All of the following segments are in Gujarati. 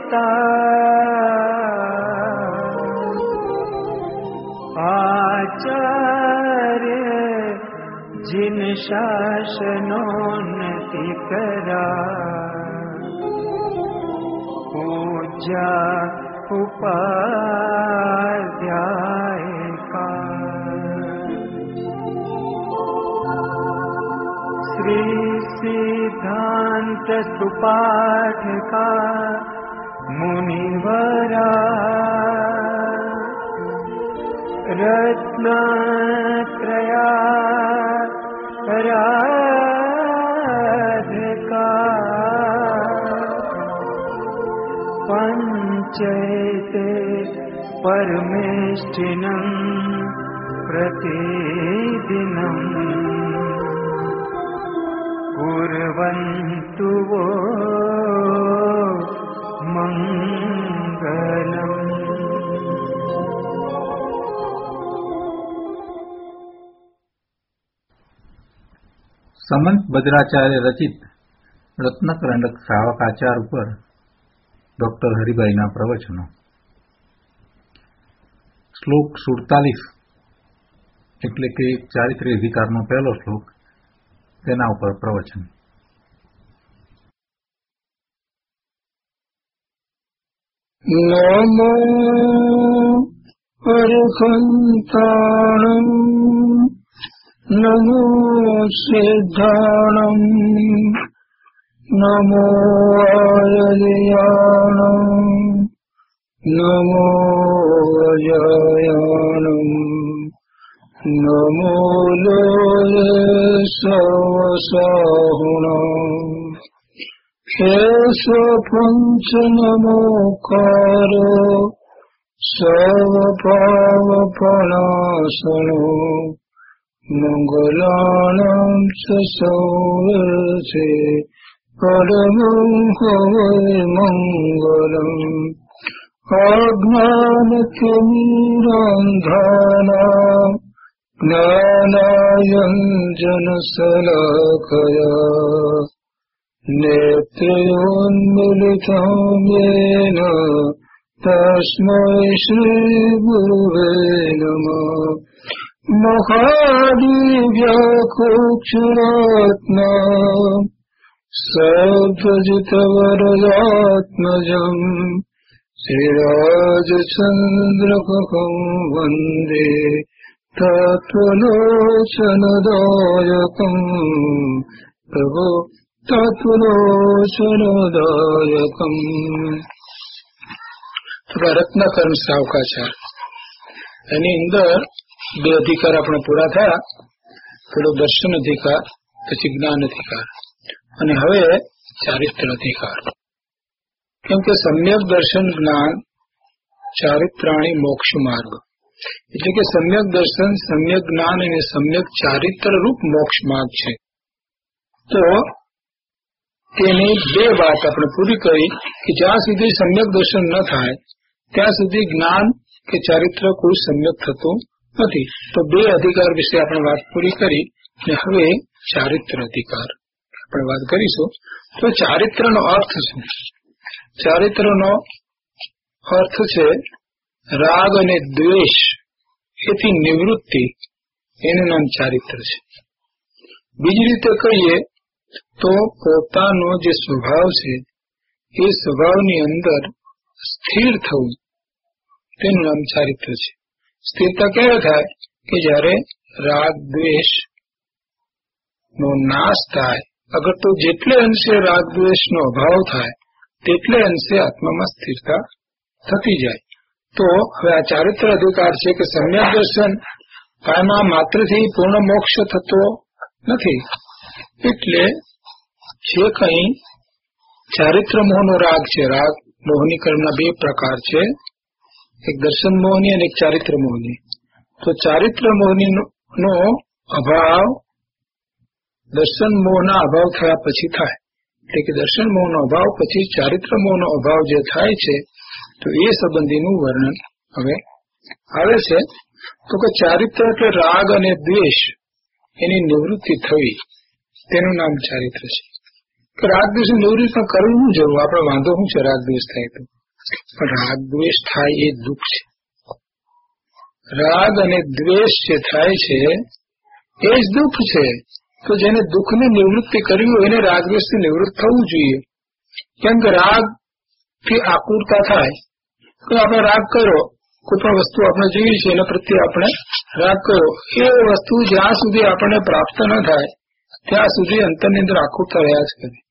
आचार्य जिन शासनोन्नति करा, पूजा उपाध्याय का। श्री सिद्धांत सुपाठ का मुनिवरा, रत्नत्रया राधिका, पंचैते परमेष्ठिनं प्रतिदिनं कुर्वन्तु वो मंगलम्। समंत बज्राचार्य रचित રત્નકરંડક શ્રાવકાચાર ઉપર ડોક્ટર હરિભાઈના પ્રવચનો. શ્લોક 47 એટલે કે ચારિત્ર્ય અધિકારનો પહેલો શ્લોક, તેના ઉપર પ્રવચન. નમો અર્હંતાણં નમો સિદ્ધાણં નમો આયર્યાણં નમો અજયાણં નમો લોય સવસાહુણં કેશ પંચ નમોકારો સવપાવપણાસનો મંગલાણં ચ સૌરસે પરમં હવૈ મંગલમ. અજ્ઞાનતિમિરાંધાનાં જ્ઞાનાંજનશલાકયા નેત્રયોન્મિલિतं येन તસ્મૈ શ્રી ગુરુવે નમઃ. મહાદિવ્યકુક્ષરત્ન સદ્વજિતવરદાત્મજં શ્રીરાજચંદ્રકં વંદે તત્વલોચનદાયકં પ્રભો તત્વલોચનદાયકં. રત્નકરણ શ્રાવકાચાર, એની અંદર બે અધિકાર આપણે પૂરા થયા. પેલો દર્શન અધિકાર, પછી જ્ઞાન અધિકાર, અને હવે ચારિત્ર અધિકાર. કેમ કે સમ્યક દર્શન જ્ઞાન ચારિત્રાણી મોક્ષ માર્ગ, એટલે કે સમ્યક દર્શન, સમ્યક જ્ઞાન અને સમ્યક ચારિત્ર રૂપ મોક્ષ માર્ગ છે. તો તેની બે વાત આપણે પૂરી કરી કે જ્યાં સુધી સમ્યક દર્શન ન થાય ત્યાં સુધી જ્ઞાન કે ચારિત્ર કોઈ સમ્યક થતું નથી. તો બે અધિકાર વિશે આપણે વાત પૂરી કરી અને હવે ચારિત્ર અધિકાર આપણે વાત કરીશું. તો ચારિત્રનો અર્થ શું? ચારિત્રનો અર્થ છે રાગ અને દ્વેષ એથી નિવૃત્તિ, એનું નામ ચારિત્ર છે. બીજી રીતે કહીએ તો પોતાનો જે સ્વભાવ છે એ સ્વભાવની અંદર સ્થિર થવું, તેનું નામ ચારિત્ર છે. સ્થિરતા ક્યારે થાય કે જ્યારે રાગ દ્વેષ નો નાશ થાય. અગર તો જેટલે અંશે રાગ દ્વેષ નો અભાવ થાય તેટલે અંશે આત્મામાં સ્થિરતા થતી જાય. તો હવે આ ચારિત્ર અધિકાર છે કે સમ્યક દર્શન કાયમાં માત્રથી પૂર્ણ મોક્ષ થતો નથી. એટલે જે કઈ ચારિત્ર મોહનો રાગ છે, રાગ મોહની કર્મના બે પ્રકાર છે, એક દર્શન મોહની અને એક ચારિત્ર મોહની. તો ચારિત્ર મોહની નો અભાવ દર્શન મોહના અભાવ થયા પછી થાય. એટલે કે દર્શન મોહનો અભાવ પછી ચારિત્ર મોહનો અભાવ જે થાય છે, તો એ સંબંધીનું વર્ણન હવે આવે છે. તો કે ચારિત્ર એટલે રાગ અને દ્વેષ એની નિવૃત્તિ થવી, તેનું નામ ચારિત્ર છે. કે રાગ દ્વેષની નિવૃત્તિ કરવું શું જરૂર? આપણે વાંધો શું છે રાગ દ્વેષ થાય તો? પણ રાગ દ્વેષ થાય એ દુઃખ છે. રાગ અને દ્વેષ જે થાય છે એ જ દુઃખ છે. તો જેને દુઃખની નિવૃત્તિ કરવી હોય એને રાગદ્વેષથી નિવૃત્ત થવું જોઈએ. કેમ કે રાગ થી આકુરતા થાય તો આપણે રાગ કર્યો, કોઈ પણ વસ્તુ આપણે જોઈએ છે એના પ્રત્યે આપણે રાગ કર્યો, એ વસ્તુ જ્યાં સુધી આપણને પ્રાપ્ત ન થાય ત્યાં સુધી અંતરની અંદર આકુરતા રહ્યા જ કરે.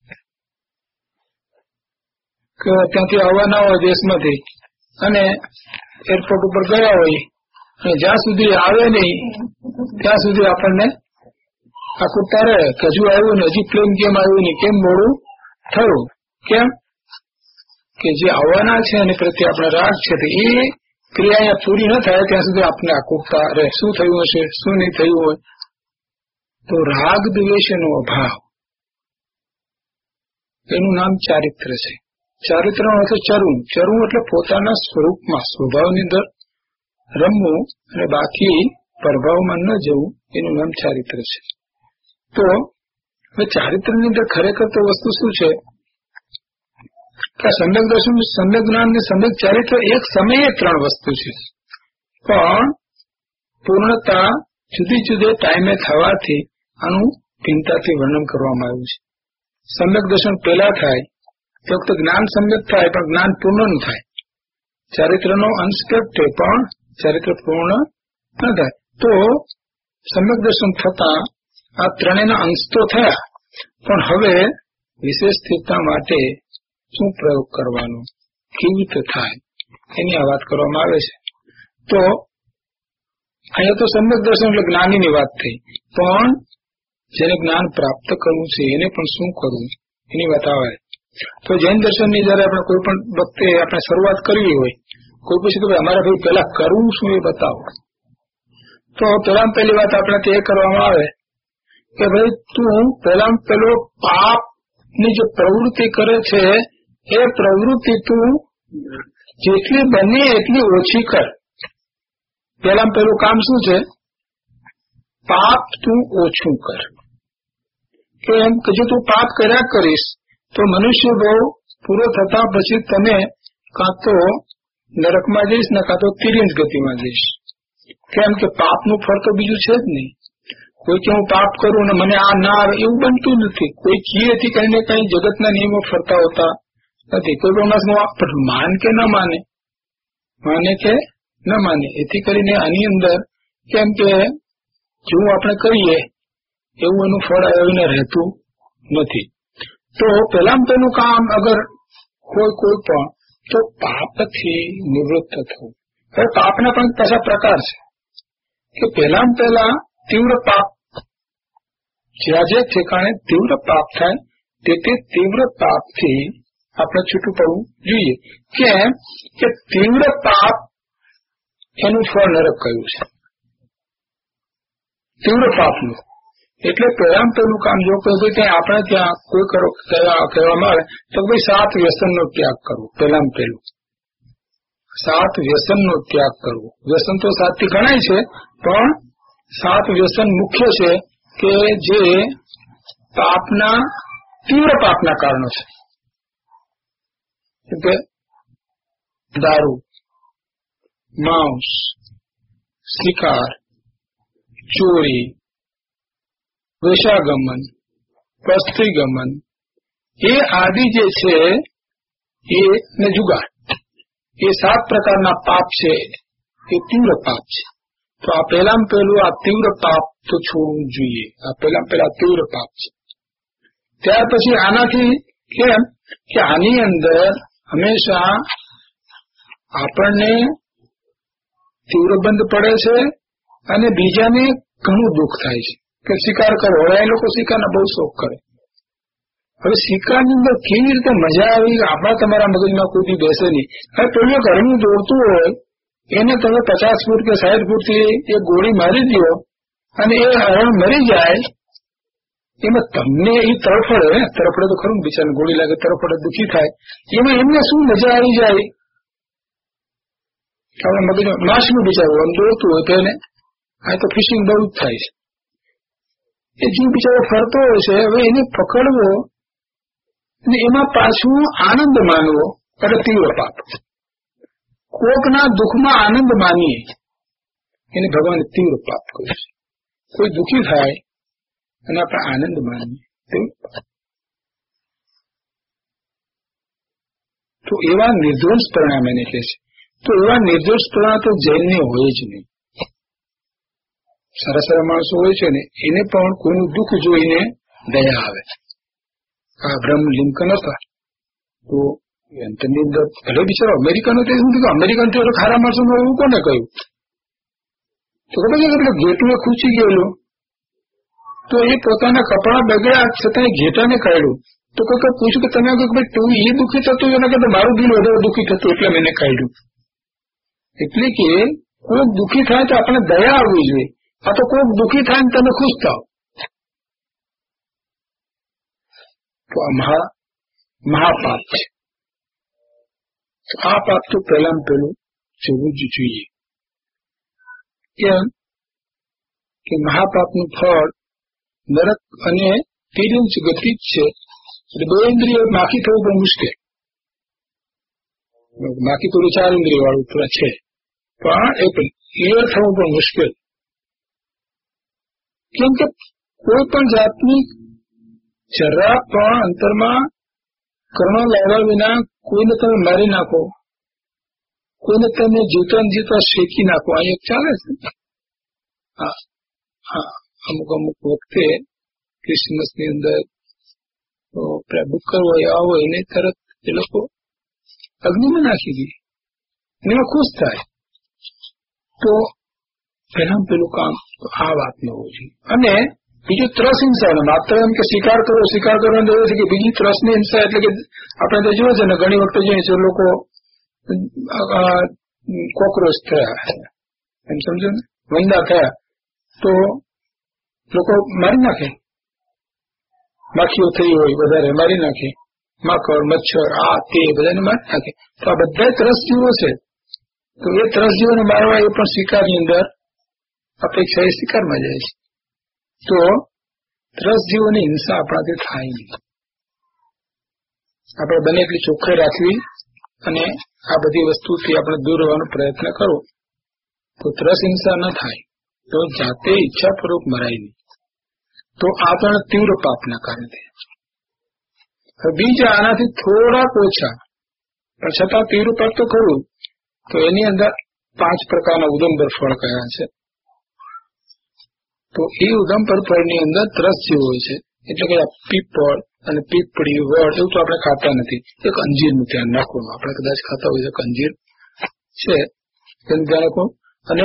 કે ત્યાંથી આવવાના હોય દેશમાંથી અને એરપોર્ટ ઉપર ગયા હોય અને જ્યાં સુધી આવે નહીં ત્યાં સુધી આપણને આકુરતા રહે કે હજુ આવ્યું ને, હજી પ્લેન કેમ આવ્યું નહીં, કેમ મોડું થયું. કેમ કે જે આવવાના છે એની પ્રત્યે આપણે રાગ છે તો એ ક્રિયા અહીંયા પૂરી ન થાય ત્યાં સુધી આપણે આકુરતા રહે. શું થયું હશે, શું નહીં થયું હોય. તો રાગ દ્વેષનો અભાવ એનું નામ ચારિત્ર છે. ચારિત્રનો અર્થ ચરવું. ચરવું એટલે પોતાના સ્વરૂપમાં સ્વભાવની અંદર રમવું અને બાકી પ્રભાવમાં ન જવું, એનું નામ ચારિત્ર છે. તો હવે ચારિત્રની અંદર ખરેખર તો વસ્તુ શું છે કે સમ્યક દર્શન, સમ્યક જ્ઞાન ને સમ્યક ચારિત્ર એક સમયે ત્રણ વસ્તુ છે, પણ પૂર્ણતા જુદી જુદે ટાઈમે થવાથી આનું ભિન્નતાથી વર્ણન કરવામાં આવ્યું છે. સમ્યક દર્શન પહેલા થાય તે વખતે જ્ઞાન સમ્યક થાય પણ જ્ઞાન પૂર્ણ ન થાય. ચારિત્રનો અંશ પ્રગટે પણ ચારિત્ર પૂર્ણ ન થાય. તો સમ્યક દર્શન થતા આ ત્રણેયના અંશ તો થયા, પણ હવે વિશેષ સ્થિરતા માટે શું પ્રયોગ કરવાનો, કેવી રીતે થાય એની આ વાત કરવામાં આવે છે. તો અહીંયા તો સમ્યક દર્શન એટલે જ્ઞાનીની વાત થઈ, પણ જેને જ્ઞાન પ્રાપ્ત કરવું છે એને પણ શું કરવું એની વાત આવે. તો જૈન દર્શનની જયારે આપણે કોઈ પણ વખતે આપણે શરૂઆત કરવી હોય, કોઈ પૂછે કે ભાઈ અમારે ભાઈ પેલા કરવું શું એ બતાવો, તો પેલા પહેલી વાત આપણે તે કરવામાં આવે કે ભાઈ તું પેલા પેલો પાપની જે પ્રવૃત્તિ કરે છે એ પ્રવૃત્તિ તું જેટલી બને એટલી ઓછી કર. પેલા પેલું કામ શું છે? પાપ તું ઓછું કર. કે એમ કે જો તું પાપ કર્યા કરીશ તો મનુષ્ય ભાવ પૂરો થતા પછી તમે કાં તો નરકમાં જઈશ ને કાં તો તિર્યંશ ગતિમાં જઈશ. કેમ કે પાપનું ફળ તો બીજું છે જ નહીં. કોઈ કે હું પાપ કરું ને મને આ ના આવે એવું બનતું નથી. કોઈ કીએથી કઈ ને કઈ જગતના નિયમો ફરતા હોતા નથી. કોઈ પણ માન કે ન માને, માને કે ન માને, એથી કરીને આની અંદર કેમ કે જેવું આપણે કરીએ એવું એનું ફળ આવીને રહેતું નથી. તો પેલા પેલું કામ અગર હોય કોઈ પણ તો પાપથી નિવૃત્ત થવું. હવે પાપના પણ પાછા પ્રકાર છે કે પહેલા તીવ્ર પાપ, જ્યાં જે ઠેકાણે તીવ્ર પાપ થાય તે તીવ્ર પાપથી આપણે છૂટું પડવું જોઈએ. કેમ કે તીવ્ર પાપ એનું ફળ નરક કહ્યું છે તીવ્ર પાપનું. એટલે પહેલા પેલું કામ જો કોઈ ત્યાં આપણે ત્યાં કોઈ કરો કહેવામાં આવે તો ભાઈ 7 વ્યસનનો ત્યાગ કરવો. પહેલા પેલું 7 વ્યસનનો ત્યાગ કરવો. વ્યસન તો 7 થી ગણાય છે, પણ 7 વ્યસન મુખ્ય છે કે જે પાપના તીવ્ર પાપના કારણો છે. એટલે દારૂ, માંસ, શિકાર, ચોરી, વેશાગમન, પસ્ત્રીગમન, એ આદિ જે છે એ ને જુગાર, એ 7 પ્રકારના પાપ છે એ તીવ્ર પાપ છે. તો આ પહેલા પહેલું આ તીવ્ર પાપ તો છોડવું જોઈએ. આ પહેલા તીવ્ર પાપ છે. ત્યાર પછી આનાથી કેમ કે આની અંદર હંમેશા આપણને તીવ્ર બંધ પડે છે અને બીજાને ઘણું દુઃખ થાય છે. કે શિકાર કરો, હવે એ લોકો શિકારના બહુ શોખ કરે. હવે શિકારની અંદર કેવી રીતે મજા આવી આપણા તમારા મગજમાં કોઈ દી બેસે નહીં. હવે પેલું ઘરનું દોડતું હોય એને તમે 50 ફૂટ કે 60 ફૂટથી એ ગોળી મારી દો અને એ હરણ મરી જાય, એમાં તમને એ તરફડે તો ખરું બિચારાને ગોળી લાગે, તરફડે દુઃખી થાય, એમાં એમને શું મજા આવી જાય. આપણા મગજમાં માછલું બિચારું આમ દોડતું હોય તો એને આ તો ફિશિંગ બહુ જ થાય છે. એ જીવ બિચારો ફરતો હોય છે, હવે એને પકડવો અને એમાં પાછું આનંદ માનવો, એટલે તીવ્ર પાપ. કોકના દુઃખમાં આનંદ માનીએ એને ભગવાને તીવ્ર પાપ કહ્યું છે. કોઈ દુઃખી થાય અને આપણે આનંદ માનીએ તીવ્ર પાપ. તો એવા નિર્દોષ પરિણામ એને કહે છે. તો એવા નિર્દોષ પરિણામ તો જૈનને હોય જ નહીં. સારા સારા માણસો હોય છે ને એને પણ કોઈનું દુઃખ જોઈને દયા આવે. આ અબ્રાહમ લિંકન હતા તો અંતરની અંદર ભલે બિચારો અમેરિકનો તો એવું કીધું અમેરિકન તો ખારા માણસો એવું કોને કહ્યું તો ખબર છે એટલે ઘેટું એ ખૂંચી ગયેલો તો એ પોતાના કપડા બગડ્યા છતાં ઘેટાને કાઢ્યું તો કોઈ પૂછ્યું કે તમે ભાઈ તું એ દુઃખી થતું એના કરતા મારું દિલ વધારે દુઃખી થતું એટલે મેં કાઢ્યું. એટલે કે કોઈક દુઃખી થાય તો આપણે દયા આવવી જોઈએ. આ તો કોઈક દુઃખી થાય ને તમે ખુશ થાવ તો આ મહાપાપ છે. આ પાપ તો પહેલામાં પહેલું જોવું જ જોઈએ કેમ કે મહાપાપનું ફળ નરક અને તિર્યંચ ગતિ જ છે. એટલે બે ઇન્દ્રિય માખી થવું પણ મુશ્કેલ. માખી થોડું 4 ઇન્દ્રિય વાળું થોડા છે પણ એ ક્લિયર થવું પણ મુશ્કેલ. કેમ કે કોઈ પણ જાતની જરા પણ અંતરમાં કર્ણ લાવ્યા વિના કોઈને તમે મારી નાખો, કોઈને તમે જીવતા શેકી નાખો, આ એક ચાલે છે. અમુક વખતે ક્રિસમસ ની અંદર ડુક્કર હોય આવો એને તરત એ લોકો અગ્નિમાં નાખી દે અને એમાં ખુશ થાય. તો પહેલા પેલું કામ આ વાત ન હોવું જોઈએ. અને બીજું ત્રસ હિંસા, માત્ર એમ કે શિકાર કરો એવું છે કે બીજી ત્રસની હિંસા એટલે કે આપણે તો જોયું છે ને ઘણી વખતે જોઈએ છે લોકો કોકરોચ થયા એમ સમજો ને વંદા થયા તો લોકો મારી નાખે. માખીઓ થઈ હોય વધારે મારી નાખે, માકડ મચ્છર આ તે બધાને મારી નાખે. તો આ બધા ત્રસ જીવો છે. તો એ ત્રસ જીવોને મારવા એ પણ શિકારની અંદર અપેક્ષા એ શિકારમાં જાય છે. તો ત્રસ જીવોની હિંસા આપણાથી થાય નહીં. આપણે બને એટલી ચોખ્ખાઈ રાખવી અને આ બધી વસ્તુથી આપણે દૂર રહેવાનો પ્રયત્ન કરો તો ત્રસ હિંસા ન થાય. તો જાતે ઈચ્છાપૂર્વક મરાય નહીં. તો આ પણ તીવ્ર પાપના કારણે થયા છે. બીજા આનાથી થોડાક ઓછા પણ છતાં તીવ્ર પાપ તો ખરું. તો એની અંદર 5 પ્રકારના ઉદંબર ફળ કયા છે. તો એ ઉદંબર ફળની અંદર ત્રસ જેવું હોય છે. એટલે કે પીપળ અને પીપળી વડ એવું તો આપણે ખાતા નથી. એક અંજીરનું ધ્યાન રાખવાનું. આપણે કદાચ ખાતા હોય તો અંજીર છે તેનું ધ્યાન રાખવું. અને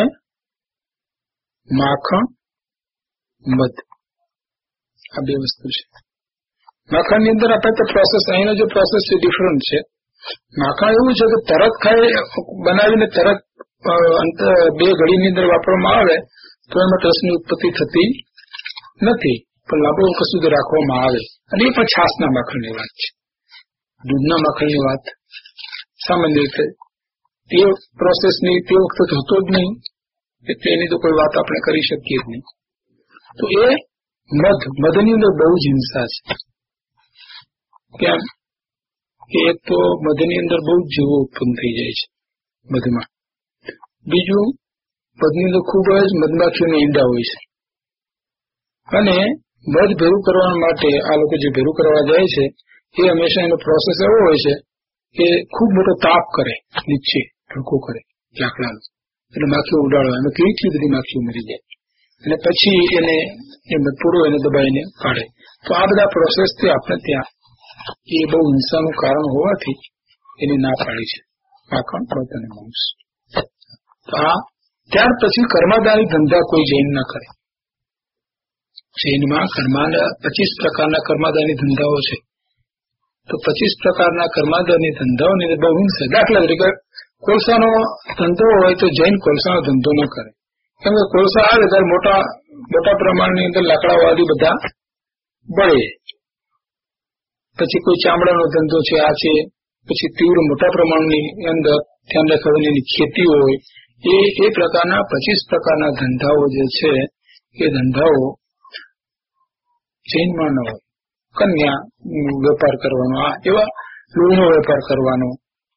માખણ મધ આ 2 વસ્તુ છે. માખણની અંદર આપણે તો પ્રોસેસ અહીંનો જે પ્રોસેસ છે ડિફરન્ટ છે. માખણ એવું છે કે તરત ખાઈ બનાવીને તરત 2 ઘડીની અંદર વાપરવામાં આવે તો એમાં ત્રસની ઉત્પત્તિ થતી નથી, પણ લાંબો વખત સુધી રાખવામાં આવે. અને એ પણ છાસના માખણની વાત છે. દૂધના માખણની વાત સામાન્ય રીતે તે પ્રોસેસની તે વખતે થતો જ નહીં એટલે એની તો કોઈ વાત આપણે કરી શકીએ જ નહીં. તો એ મધની અંદર બહુ જ હિંસા છે. કેમ કે એક તો મધની અંદર બહુ જ જીવો ઉત્પન્ન થઈ જાય છે મધમાં. બીજું મધની અંદર ખૂબ જ મધમાખીઓના ઈંડા હોય છે. અને મધ ભેરું કરવા માટે આ લોકો જે ભેરું કરવા જાય છે એ હંમેશા એનો પ્રોસેસ એવો હોય છે કે ખૂબ મોટો તાપ કરે, નીચે ભડકો કરે લાકડાનો, એટલે માખીઓ ઉડાડો અને કેટલી બધી માખીઓ મરી જાય અને પછી એને પૂરો એને દબાઈને કાઢે. તો આ બધા પ્રોસેસથી આપણે ત્યાં એ બહુ હિંસાનું કારણ હોવાથી એની ના પાડી છે માખણ મધ અને માંસ. તો આ ત્યાર પછી કર્માદાની ધંધા કોઈ જૈન ના કરે. જૈનમાં 25 પ્રકારના કર્માદાની ધંધાઓ છે. તો 25 પ્રકારના કર્માદાની ધંધાઓની બહુ હિંસા. દાખલા તરીકે કોલસાનો ધંધો હોય તો જૈન કોલસાનો ધંધો ન કરે. કેમ કે કોલસા આવે ત્યારે મોટા પ્રમાણની અંદર લાકડાવાળી બધા બળે. પછી કોઈ ચામડાનો ધંધો છે આ છે. પછી તીવ્ર મોટા પ્રમાણની અંદર ધ્યાન રાખવાની ખેતી હોય. એ પ્રકારના 25 પ્રકારના ધંધાઓ જે છે એ ધંધાઓ જૈનમાં ન હોય. કન્યા વેપાર કરવાનો, આ એવા લોહીનો વેપાર કરવાનો,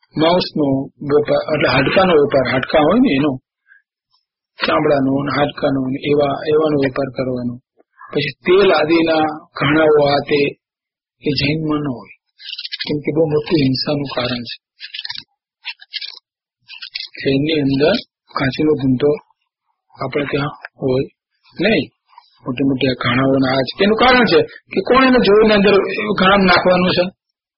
માંસનો વેપાર એટલે હાડકાનો વેપાર, હાડકા હોય ને એનો, ચામડાનો અને હાડકાનો એવાનો વેપાર કરવાનો. પછી તેલ આદિના ઘાણાઓ આ તે એ જૈનમાં ન હોય, કેમ કે બહુ મોટી હિંસાનું કારણ છે. જૈનની અંદર કાંચીનો ધંધો આપણે ત્યાં હોય નહીં, મોટી મોટી ઘાણાઓના આ છે. એનું કારણ છે કે કોણ એને જોઈને અંદર ઘાણ નાખવાનું છે.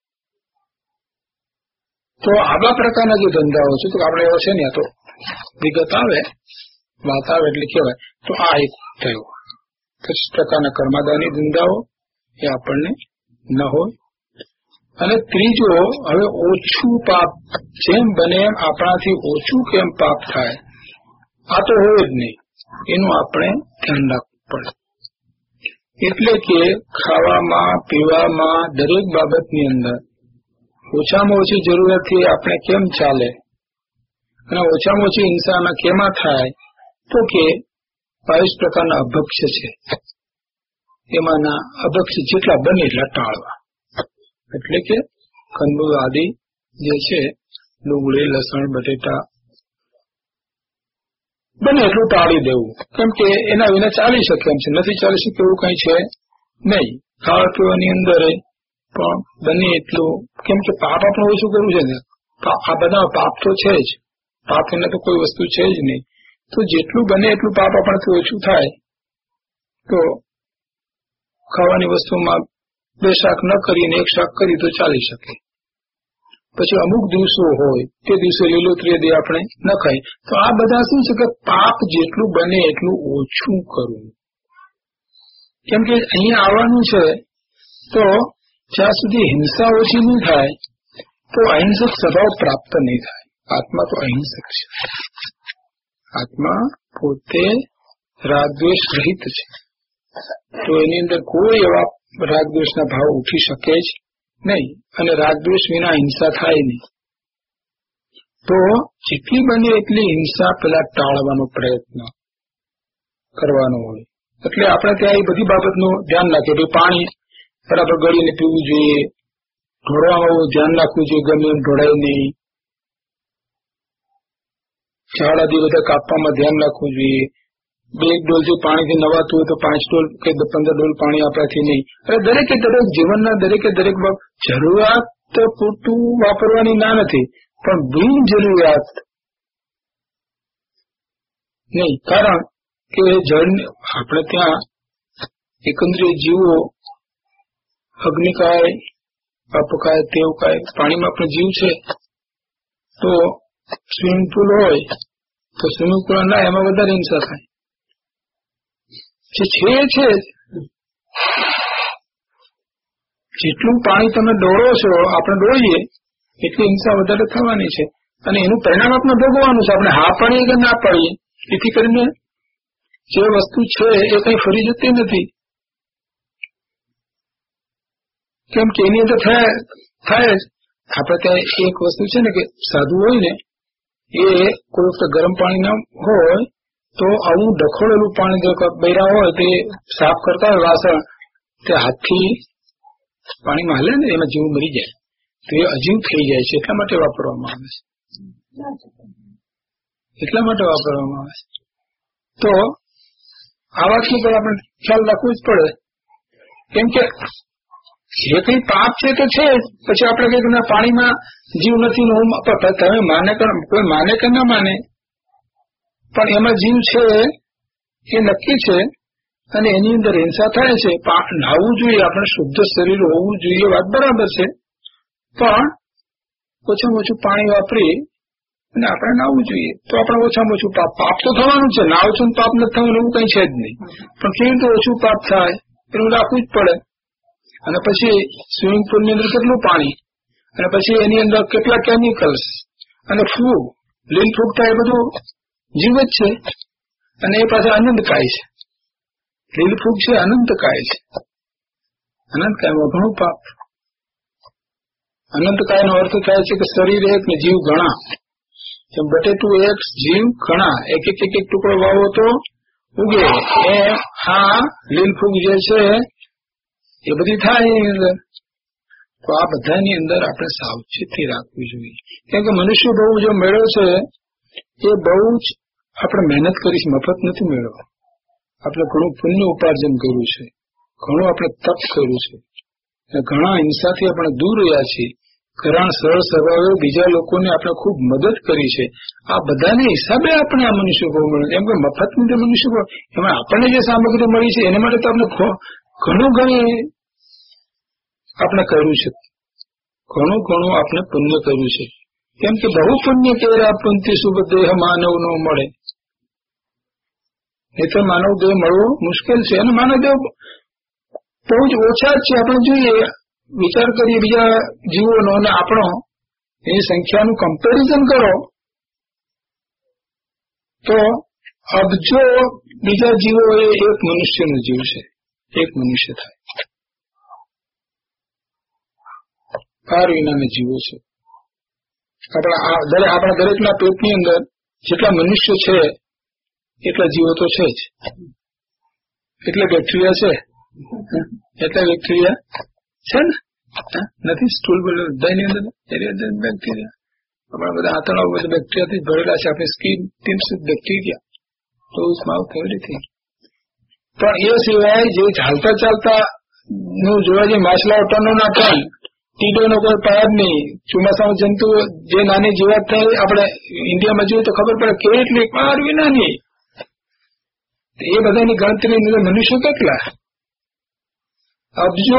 તો આવા પ્રકારના જે ધંધાઓ છે તો આપણે એવો છે ને, તો વિગત આવે, વાત આવે એટલે કહેવાય. તો આ એક થયો. 25 પ્રકારના કર્માદાની ધંધાઓ એ આપણને ન હોય. અને ત્રીજો, હવે ઓછું પાપ, જેમ બને એમ આપણાથી ઓછું કેમ પાપ થાય, આ તો હોય જ નહીં, એનું આપણે ધ્યાન રાખવું પડે. એટલે કે ખાવામાં પીવામાં દરેક બાબતની અંદર ઓછામાં ઓછી જરૂરિયાતથી આપણે કેમ ચાલે, અને ઓછામાં ઓછી હિંસાના કેમાં થાય, તો કે 22 પ્રકારના અભક્ષ્ય છે, એમાંના અભક્ષ્ય જેટલા બને એટલા ટાળવા. એટલે કે કંદમૂળ આદિ જે છે, ડુંગળી, લસણ, બટેટા, બને એટલું ટાળી દેવું. કેમ કે એના વિના ચાલી શકે એમ છે, નથી ચાલી શકે એવું કઈ છે નહીં. ખાવા પીવાની અંદર પણ બને એટલું, કેમ કે પાપ આપણે ઓછું કરવું છે ને, આ બધા પાપ તો છે જ, પાપ એને તો કોઈ વસ્તુ છે જ નહીં. તો જેટલું બને એટલું પાપ આપણાથી ઓછું થાય. તો ખાવાની વસ્તુમાં 2 શાક ન કરીને 1 શાક કરી તો ચાલી શકે. પછી અમુક દિવસો હોય તે દિવસે લીલોતરી આપણે ન ખાય. તો આ બધા શું છે કે પાપ જેટલું બને એટલું ઓછું કરવું. કેમ કે અહીંયા આવવાનું છે, તો જ્યાં સુધી હિંસા ઓછી નહીં થાય તો અહિંસક સ્વભાવ પ્રાપ્ત નહીં થાય. આત્મા તો અહિંસક છે, આત્મા પોતે રાગદ્વેષ રહિત છે. તો એની અંદર કોઈ એવા રાગદ્વેષના ભાવ ઉઠી શકે જ નહીં, અને રાગદ્વેષ વિના હિંસા થાય નહીં. તો જેટલી બને એટલી હિંસા પેલા ટાળવાનો પ્રયત્ન કરવાનો હોય. એટલે આપણે ત્યાં એ બધી બાબતનું ધ્યાન રાખીએ કે પાણી બરાબર ગળીને પીવું જોઈએ, ઢોળવામાં ધ્યાન રાખવું જોઈએ, ગમે એમ ઢોળાય નહીં. ઝાડ આદિ બધા કાપવામાં ધ્યાન રાખવું જોઈએ. 2 ડોલથી પાણીથી નવાતું હોય તો 5 ડોલ કે 15 ડોલ પાણી આપણાથી નહીં. એટલે દરેકે દરેક જીવનના દરેક જરૂરિયાત પૂરતું વાપરવાની ના નથી, પણ બિન જરૂરિયાત નહીં. કારણ કે જળ આપણે ત્યાં એકંદરીય જીવો અગ્નિકાય, અપકાય, તેવકાય, પાણીમાં આપણે જીવ છે. તો સ્વિમિંગ પુલ હોય તો સ્વિમિંગ પુલ ના એમાં વધારે હિંસા થાય. છે જેટલું પાણી તમે દોડો છો, આપણે દોડીએ એટલી હિંસા વધારે થવાની છે, અને એનું પરિણામ આપણે ભોગવવાનું છે. આપણે હા પાડીએ કે ના પાડીએ, એથી કરીને જે વસ્તુ છે એ કઈ ફરી જતી નથી. કેમ કે એની અંદર થાય જ. આપણે ત્યાં એક વસ્તુ છે ને કે સાધુ હોય ને, એ કોઈ વખતે ગરમ પાણી ના હોય તો આવું ડખોળેલું પાણી બૈરા હોય તે સાફ કરતા હોય વાસણ, તે હાથથી પાણીમાં હાલે ને એમાં જીવ મરી જાય, તો એ અજીવ થઈ જાય છે. એટલા માટે વાપરવામાં આવે છે, તો આ વાતનું પણ આપણે ખ્યાલ રાખવું જ પડે. કેમ કે જે કઈ પાપ છે તો છે, પછી આપણે કઈ પાણીમાં જીવ નથી, તમે કોઈ માને કે ના માને, પણ એમાં જીવ છે એ નક્કી છે, અને એની અંદર હિંસા થાય છે. નાહવું જોઈએ, આપણે શુદ્ધ શરીર હોવું જોઈએ, વાત બરાબર છે, પણ ઓછામાં ઓછું પાણી વાપરી અને આપણે નાહવું જોઈએ. તો આપણે ઓછામાં ઓછું પાપ તો થવાનું છે, નાવ છું પાપ નથી થવાનું એવું કઈ છે જ નહીં, પણ કેવી રીતે ઓછું પાપ થાય એનું રાખવું જ પડે. અને પછી સ્વિમિંગ પુલ ની અંદર કેટલું પાણી, અને પછી એની અંદર કેટલા કેમિકલ્સ, અને ફૂગ, લીલ ફૂગ થાય, એ બધું જીવ જ છે, અને એ પાછા અનંતકાય છે. લીલ ફૂગ છે અનંતકાય છે, અનંતકાયમાં ઘણું પાપ. અનંતકાય નો અર્થ થાય છે કે શરીર એક ને જીવ ઘણા. બટેટું એક, જીવ ઘણા, એક એક ટુકડો વાવો તો ઉગે. એ આ લીલ ફૂગ જે છે એ બધી થાય એની અંદર. તો આ બધાની અંદર આપણે સાવચેતી રાખવી જોઈએ. કેમ કે મનુષ્ય બહુ જો મેળવ્યો છે એ બહુ જ આપણે મહેનત કરી, મફત નથી મેળવ્યો. આપણે ઘણું પુણ્ય ઉપાર્જન કર્યું છે, ઘણું આપણે તપ કર્યું છે, ઘણા હિંસાથી આપણે દૂર રહ્યા છીએ, ઘણા સરળ સ્વભાવે બીજા લોકોને આપણે ખૂબ મદદ કરી છે. આ બધાને હિસાબે આપણે આ મનુષ્ય ભાવ મળ્યો. એમ કે મફત નથી મનુષ્ય ભાવ, એમાં આપણને જે સામગ્રી મળી છે એના માટે તો આપણે ઘણું આપણે કર્યું છે, ઘણું આપણે પુણ્ય કર્યું છે. કેમ કે બહુ પુણ્ય કર્યા પુંતિ શુભ દેહ માનવ નો મળે, એ તો માનવ દેહ મળવો મુશ્કેલ છે. અને માનવ દેહ બહુ જ ઓછા જ છે. આપણે જોઈએ, વિચાર કરીએ બીજા જીવોનો અને આપણો, એની સંખ્યાનું કમ્પેરિઝન કરો તો અબજો બીજા જીવો એ એક મનુષ્યનો જીવ છે, એક મનુષ્ય થાય. પાર વિનાના જીવો છે. આપણા દરેકના પેટની અંદર જેટલા મનુષ્ય છે એટલા જીવો તો છે જ. એટલે બેક્ટેરિયા છે, એટલા બેક્ટેરિયા છે ને, નથી? સ્ટૂલ બધાની અંદર બેક્ટેરિયા, આપણા બધા આંતરડાઓ બધા બેક્ટેરિયાથી ભરેલા છે. આપણી skin teems bacteria, toes, mouth, everything. પણ એ સિવાય જે ચાલતા નું જોવા જઈએ, માછલાઓ ટનો ના ટન, ટીડોનો કોઈ પાર નહીં, ચોમાસામાં જંતુ જે નાની જીવાત થાય આપણે ઇન્ડિયામાં જોઈએ તો ખબર પડે કેટલી પાર વિનાની. એ બધાની ગણતરી મનુષ્ય કેટલા અબજો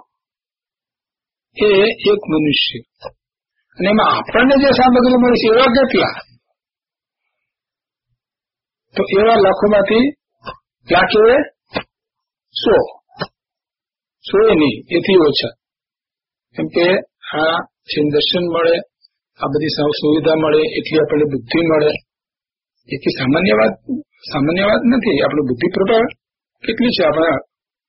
એ એક મનુષ્ય, અને એમાં આપણને જે સામગ્રી મળી છે એવા કેટલા? તો એવા લાખોમાંથી લાખે 100 નહીં, એથી ઓછા. કેમ કે આ જે દર્શન મળે, આ બધી સુવિધા મળે, એટલી આપણને બુદ્ધિ મળે. એથી સામાન્ય વાત નથી. આપણી બુદ્ધિ પ્રભાવ કેટલી છે? આપણા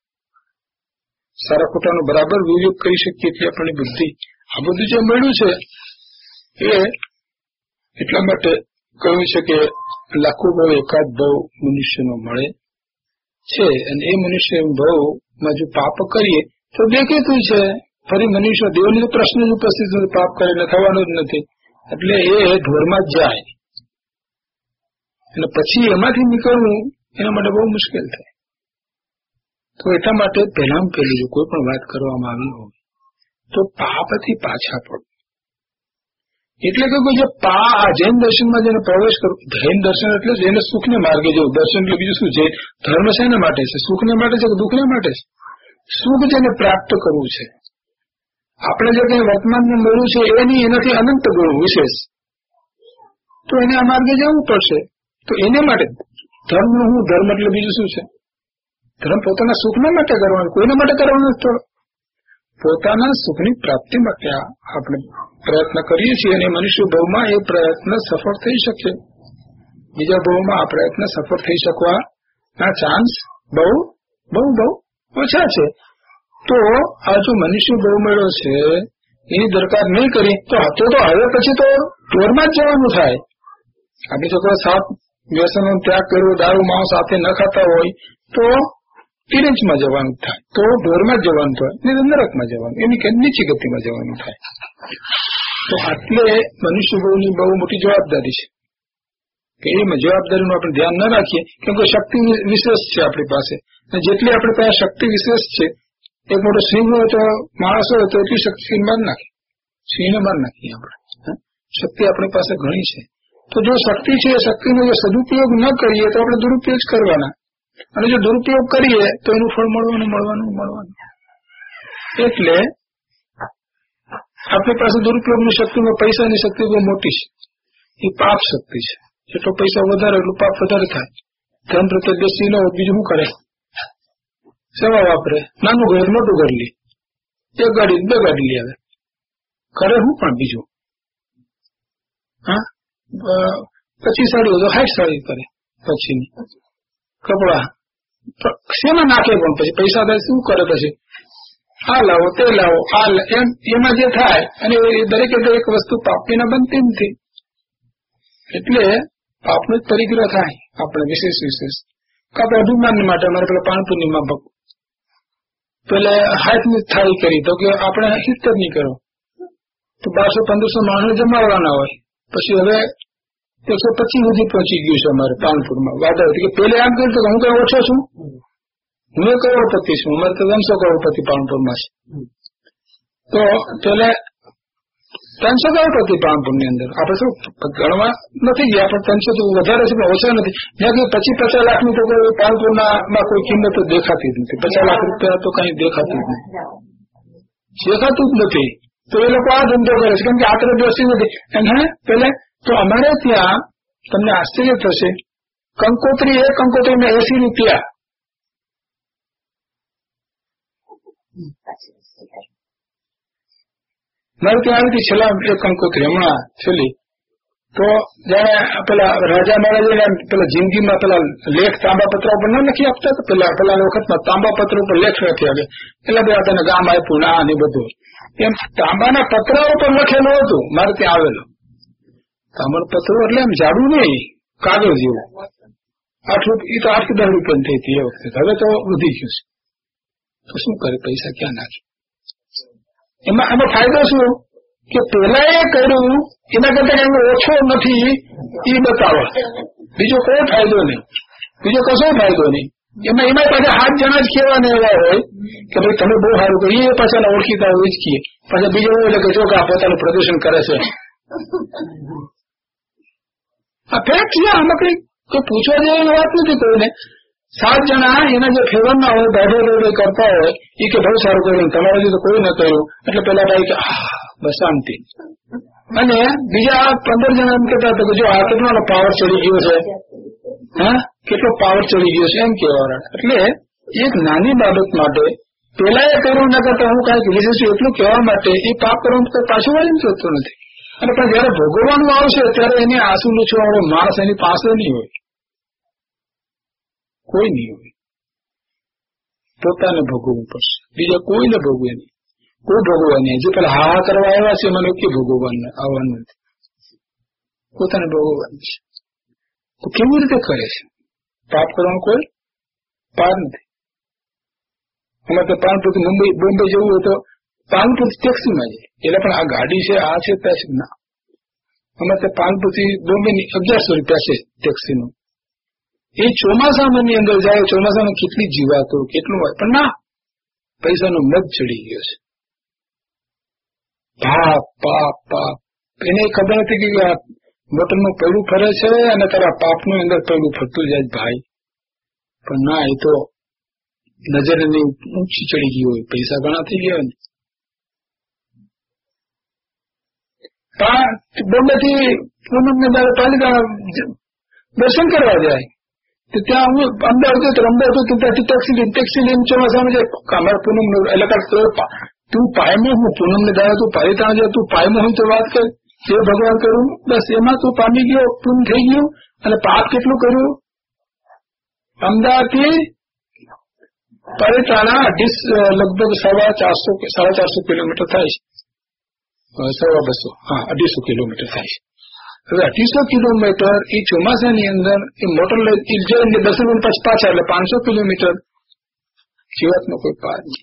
સારા ખોટાનો બરાબર વિવેક કરી શકીએ એટલી આપણને બુદ્ધિ. આ બધું જે મળ્યું છે એ એટલા માટે કહ્યું છે કે લાખો ભાવ એકાદ ભાવ મનુષ્યનો મળે છે. અને એ મનુષ્ય ભાવમાં જો પાપ કરીએ તો દેખીતું છે ફરી મનુષ્ય દેવની તો પ્રશ્ન જ ઉપસ્થિત નથી, પાપ કરીને થવાનો જ નથી. એટલે એ ઢોરમાં જ જાય અને પછી એમાંથી નીકળવું એના માટે બહુ મુશ્કેલ થાય. તો એટલા માટે પહેલામાં પહેલી જો કોઈ પણ વાત કરવામાં આવી હોય તો પાપથી પાછા પડો. એટલે કે જે જૈન દર્શનમાં જેને પ્રવેશ કરવો, જૈન દર્શન એટલે જેને સુખને માર્ગે જવું. દર્શન એટલે બીજું શું છે? ધર્મ શેના માટે છે? સુખને માટે છે કે દુઃખને માટે છે? સુખ જેને પ્રાપ્ત કરવું છે, આપણે જે કંઈ વર્તમાનમાં મળ્યું છે એનાથી અનંત ગણું વિશેષ, તો એને આ માર્ગે જવું પડશે. તો એને માટે ધર્મનું હું ધર્મ એટલે બીજું શું છે? ધર્મ પોતાના સુખના માટે કરવાનું, કોઈના માટે કરવાનું તો પોતાના સુખની પ્રાપ્તિ માટે આપણે પ્રયત્ન કરીએ છીએ. અને મનુષ્ય ભાવમાં એ પ્રયત્ન સફળ થઈ શકે. બીજા ભાવમાં આ પ્રયત્ન સફળ થઈ શકવાના ચાન્સ બહુ બહુ બહુ ઓછા છે. તો આ જો મનુષ્ય ભાવ મેળવ્યો છે એની દરકાર નહીં કરી તો હવે પછી તો ચોરમાં જ જવાનું થાય. આપણે જો કોઈ સાત વ્યસનનો ત્યાગ કર્યો, દારૂ માંસ સાથે ન ખાતા હોય તો તિરંજમાં જવાનું થાય, તો ઢોરમાં જ જવાનું થાય, નહીં નરકમાં જવાનું, એની નીચી ગતિમાં જવાનું થાય. તો આટલે મનુષ્ય ભાવની બહુ મોટી જવાબદારી છે કે એમાં જવાબદારીનું આપણે ધ્યાન ન રાખીએ. કેમ કે શક્તિ વિશેષ છે આપણી પાસે, અને જેટલી આપણી પાસે શક્તિ વિશેષ છે, એક મોટો સિંહ હોય તો માણસ હોય તો એટલી શક્તિ માર નાખી, સિંહને માર નાખીએ આપણે. શક્તિ આપણી પાસે ઘણી છે. તો જો શક્તિ છે એ શક્તિનો જો સદુપયોગ ન કરીએ તો આપણે દુરુપયોગ કરવાના, અને જો દુરુપયોગ કરીએ તો એનું ફળ મળવાનું. એટલે આપણી પાસે દુરુપયોગની શક્તિમાં પૈસાની શક્તિ બહુ મોટી છે, એ પાપ શક્તિ છે. જેટલો પૈસા વધારે એટલું પાપ વધારે થાય. ધન પ્રત્યે દેશી ન હોય બીજું શું કરે? સેવા વાપરે, નાનું ઘર મોટું ઘર લે, એક ગાડી બે ગાડી લે, આવે કરે શું પણ બીજું? હા, 25 સાડીઓ તો 60 સાડી કરે, પછીની કપડા શેમાં નાખે? પણ પછી પૈસા થાય શું કરે? પછી આ લાવો તે લાવો, એમાં જે થાય, અને દરેકે દરેક વસ્તુ પાપીના બનતી નથી. એટલે પાપનો જ પરિગ્રહ થાય આપણે વિશેષ. આપણે અભિમાન માટે અમારે પેલા પાનપુરની માફક પેલે હાથની થાળી કરી તો કે આપણે હિત જ નહીં કરો, તો 1200-1500 માણસો જમાડવાના હોય. પછી હવે 125 સુધી પહોંચી ગયું છે અમારે પાલનપુરમાં વાદળ. કે પેલે આમ કહ્યું કે હું કઈ ઓછો છું, હું કરોડપતિ છું, અમારે તો 300 કરોડપતિ પાલનપુરમાં છે. તો પેલે 300 કરોડપતિ પાલનપુરની અંદર આપણે શું ગણવા નથી ગયા, પણ 300 તો વધારે છે પણ ઓછા નથી. જ્યાં કે 25-50 લાખની તો કોઈ પાલનપુરમાં કોઈ કિંમત તો દેખાતી જ નથી. 50 લાખ રૂપિયા તો કઈ દેખાતું જ નથી. તો એ લોકો આ ધંધો કરે છે, કેમ કે આતરે બેસી નથી. અને પેલે તો અમારે ત્યાં તમને આશ્ચર્ય થશે, કંકોત્રી એક કંકોત્રીના 80 રૂપિયા. મારે ત્યાં આવી હતી છેલ્લા એક કંકોત્રી હમણાં છેલ્લી, તો જાણે પેલા રાજા મહારાજા પેલા જિંદગીમાં પેલા લેખ તાંબા પત્ર ઉપર ન લખી આપતા, તો પેલા વખતમાં તાંબા પત્ર ઉપર લેખ લખી આવે, એટલે બધા તને ગામ આપ્યું ના ને બધું એમ તાંબાના પત્ર ઉપર લખેલું હતું. મારે ત્યાં આવેલું તાંબાનું પત્ર એટલે એમ જાડું નહીં, કાગળ જેવું. 8 રૂપિયા, એ તો 8 કે 10 રૂપિયા થઈ હતી એ વખતે. હવે તો વધી ગયું છે. તો શું કરે, પૈસા ક્યાં નાખે? એમાં ફાયદો શું કે પેલા એ કર્યું એના કરતા એનો ઓછો નથી એ બતાવો, બીજો કોઈ ફાયદો નહીં, બીજો કશો ફાયદો નહીં. એમાં પાછા 7 જણા જ કહેવાના એવા હોય કે ભાઈ તમે બહુ સારું કર્યું, એ પાછા ઓળખીતા હોય જ કીએ. પાછા બીજો એટલે કે જો કે આ પોતાનું પ્રદર્શન કરે છે. આ ફેક્ટ છે, આમાં કઈ પૂછવા જેવી વાત નથી કોઈને. 7 જણા એના જે ફેવરના હોય, દાઢો કરતા હોય, એ કે બહુ સારું કર્યું, તમારા જે તો કોઈ ન કર્યું, એટલે પેલા ભાઈ કે બસ શાંતિ. અને બીજા 15 જણા એમ કહેતા હતા કે જો આ કેટલાનો પાવર ચડી ગયો છે, કેટલો પાવર ચડી ગયો છે એમ કહેવાના. એટલે એક નાની બાબત માટે પેલા એ કર્યું ના કરતા હું કાંઈક વિશેષ એટલું કહેવા માટે એ પાપ કરવાનું પાછું વાળી જતું નથી. અને પણ જયારે ભોગવવાનું આવશે ત્યારે એને આંસુ લૂછવાળો માણસ એની પાસે નહીં હોય, કોઈ નહીં હોય. પોતાને ભોગવવું પડશે, બીજા કોઈને ભોગવે નહીં. કોઈ ભોગવવા નહીં. જે પેલા હા કરવા આવ્યા છે મને કે ભોગવવાનું આવવાનું નથી, પોતાને ભોગવવાનું છે. તો કેવી રીતે કરે છે? પાપ કરવાનું કોઈ પાર નથી. અમે તો પાલનપુરથી મુંબઈ બોમ્બે જવું હોય તો પાલનપુરથી ટેક્સીમાં જાય, એટલે પણ આ ગાડી છે આ છે ત્યાં છે ના. અમે તો પાલનપુરથી બોમ્બે ની 1100 રૂપિયા છે ટેક્સીનું. એ ચોમાસાની અંદર જાય, ચોમાસામાં કેટલી જીવાતો કેટલું હોય, પણ ના, પૈસાનો મદ ચડી ગયો છે. પાપ પાપ પાપ. એને ખબર નથી કે આ મોટરનું પૈડું ફરે છે અને તારા પાપનું અંદર પૈડું ફરતું જાય ભાઈ. પણ ના, એ તો નજર એની ઊંચી ચડી ગઈ હોય, પૈસા ઘણા થઈ ગયા ને. બોમ્બે થી પૂનમ પાલિકા દર્શન કરવા જાય તો ત્યાં હું અમદાવાદ ત્યાંથી ટેક્સી લઈને ચોમાસામાં જાય. અમારા પૂનમ એટલે તું પાયમો હું પૂનમ ને દાડે તું પાલિતા જાય, તું પાયમો હું તો વાત કર, જે ભગવાન કરું બસ એમાં તું પામી ગયો, પૂન થઈ ગયું. અને પાપ કેટલું કર્યું? અમદાવાદ થી પાલિતાણા લગભગ 450 કિલોમીટર થાય છે, 250, 250 કિલોમીટર થાય છે. હવે 250 કિલોમીટર એ ચોમાસાની અંદર એ મોટર લઈ જઈને 10 મિનિટ પછી પાછા, એટલે 500 કિલોમીટર. જીવાતનો કોઈ પાર નહીં.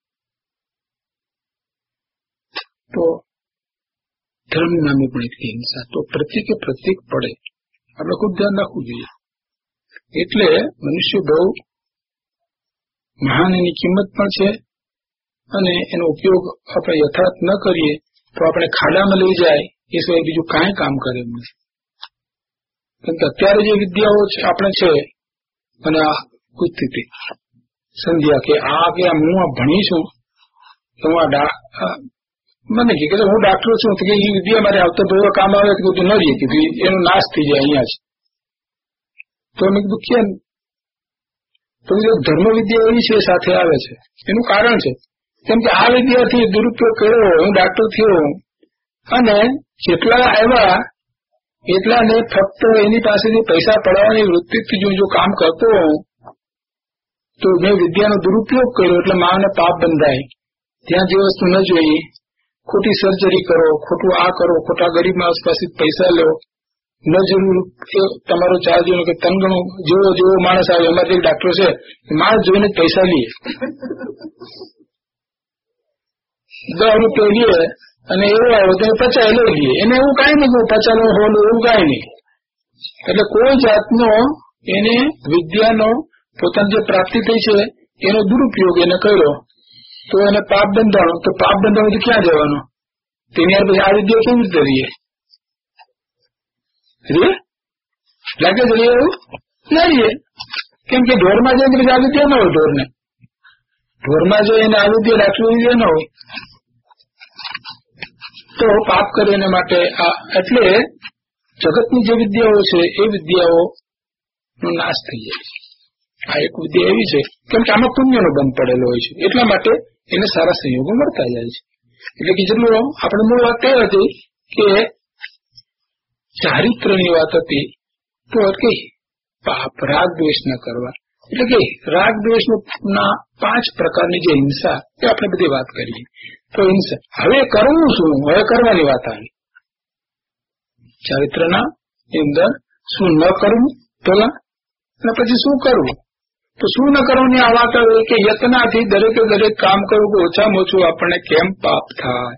તો ધર્મ નામે પણ એટલી હિંસા, તો પ્રત્યેકે પ્રત્યેક પડે, આપણે ખુબ ધ્યાન રાખવું જોઈએ. એટલે મનુષ્ય બહુ મહાન, એની કિંમત પણ છે, અને એનો ઉપયોગ આપણે યથાર્થ ન કરીએ તો આપણે ખાડામાં લઈ જાય એ સિવાય બીજું કાંઈ કામ કરે નથી. કેમ કે અત્યારે જે વિદ્યાઓ આપણે છે, અને આ સ્થિતિ સંધ્યા કે હું આ ભણી છું, હું મને કે હું ડાક્ટર છું, તો કે એ વિદ્યા મારે આવતા ભાઈઓ કામ આવે તો બધું ન રહીએ, કીધું એનો નાશ થઈ જાય અહીંયા જ. તો મેં કીધું કેમ? તો ધર્મ વિદ્યા એવી છે સાથે આવે છે, એનું કારણ છે. કેમ કે આ વિદ્યાથી દુરુપયોગ કર્યો, હું ડાક્ટર થયો, અને જેટલા આવ્યા એટલાને ફક્ત એની પાસેથી પૈસા પડાવવાની વૃત્તિથી જો કામ કરતો હોઉં તો મેં વિદ્યાનો દુરુપયોગ કર્યો, એટલે માને પાપ બંધાય. ત્યાં જે વસ્તુ ન જોઈએ, ખોટી સર્જરી કરો, ખોટું આ કરો, ખોટા ગરીબ માણસ પાસે પૈસા લો, ન જરૂર તમારો ચાર્જ કે તનગણું જેવો માણસ આવે. એમાંથી એક ડાક્ટર છે, માણસ જોઈને પૈસા લઈએ, 10 રૂપિયા લઈએ અને એવો આવ્યો તો 50 લઈ લઈએ. એને એવું કઈ નહીં કે 50 હોલ એવું કઈ નહીં. એટલે કોઈ જાતનો એને વિદ્યાનો પોતાની જે પ્રાપ્તિ થઈ છે એનો દુરુપયોગ એને કર્યો તો એને પાપ બંધાણો. તો પાપ બંધાણો ક્યાં જવાનો? તેની પછી આ વિદ્યા કેવી રીતે રહીએ? લાગે છે એવું નહીં. કેમ કે ઢોરમાં જઈને પછી આ વિદ્યા ન હોય. ઢોરમાં જો એને આ વિદ્યા રાખવી વિદ્યા ન હોય તો પાપ કરે એના માટે એટલે જગતની જે વિદ્યાઓ છે એ વિદ્યાઓનો નાશ થઈ જાય છે. આ એક વિદ્યા એવી છે કેમ કે આમાં પુણ્યનો બંધ પડેલો હોય છે, એટલા માટે એને સારા સંયોગો મળતા જાય છે. એટલે કે જેટલું આપણે મૂળ વાત કહી હતી કે ચારિત્રની વાત હતી તો કે પાપ રાગ દ્વેષ ન કરવા. એટલે કે રાગ દ્વેષ ના 5 પ્રકારની જે હિંસા એ આપણે બધી વાત કરીએ તો હિંસા. હવે કરવું શું? હવે કરવાની વાત આવી. ચારિત્રના અંદર શું ન કરવું પેલા અને પછી શું કરવું. તો શું ન કરવાની આ વાત આવે કે યત્નાથી દરેકે દરેક કામ કરવું કે ઓછામાં ઓછું આપણને કેમ પાપ થાય.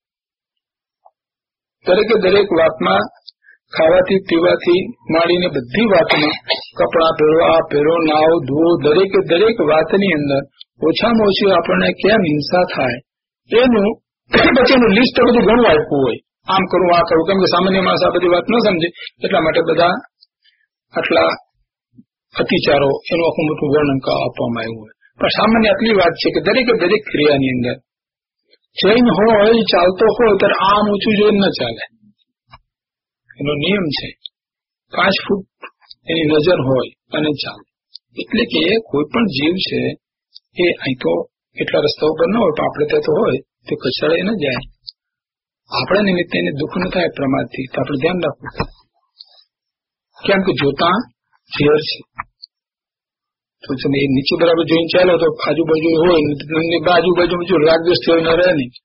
દરેકે દરેક વાતમાં ખાવાથી પીવાથી માંડીને બધી વાતમાં કપડા પહેરો, આ પહેરો, નાવ ધોવો, દરેકે દરેક વાતની અંદર ઓછામાં ઓછી આપણને કેમ હિંસા થાય એનું પછી એનું લિસ્ટ બધું ઘણું આપ્યું હોય. આમ કરું આ કરું, કેમ કે સામાન્ય માણસ આ બધી વાત ન સમજે એટલા માટે બધા આટલા અતિચારો એનું આખું મોટું વર્ણન આપવામાં આવ્યું હોય. પણ સામાન્ય આટલી વાત છે કે દરેકે દરેક ક્રિયાની અંદર જૈન હોય ચાલતો હોય ત્યારે આમ ઊંચું જોઈને ન ચાલે. એનો નિયમ છે 5 ફૂટ એની નજર હોય અને ચાલે. એટલે કે કોઈ પણ જીવ છે એ અહીં તો એટલા રસ્તા ઉપર ન હોય પણ આપણે ત્યાં તો હોય તો કચડાઈ ન જાય. આપણા નિમિત્તે એને દુઃખ ન થાય પ્રમાદથી તો આપણે ધ્યાન રાખવું. કેમ કે જોતા ઝેર છે. તો તમે નીચે બરાબર જોઈને ચાલો તો આજુબાજુ હોય આજુબાજુ રાગદ્વેષ થયો ન રહે નહીં.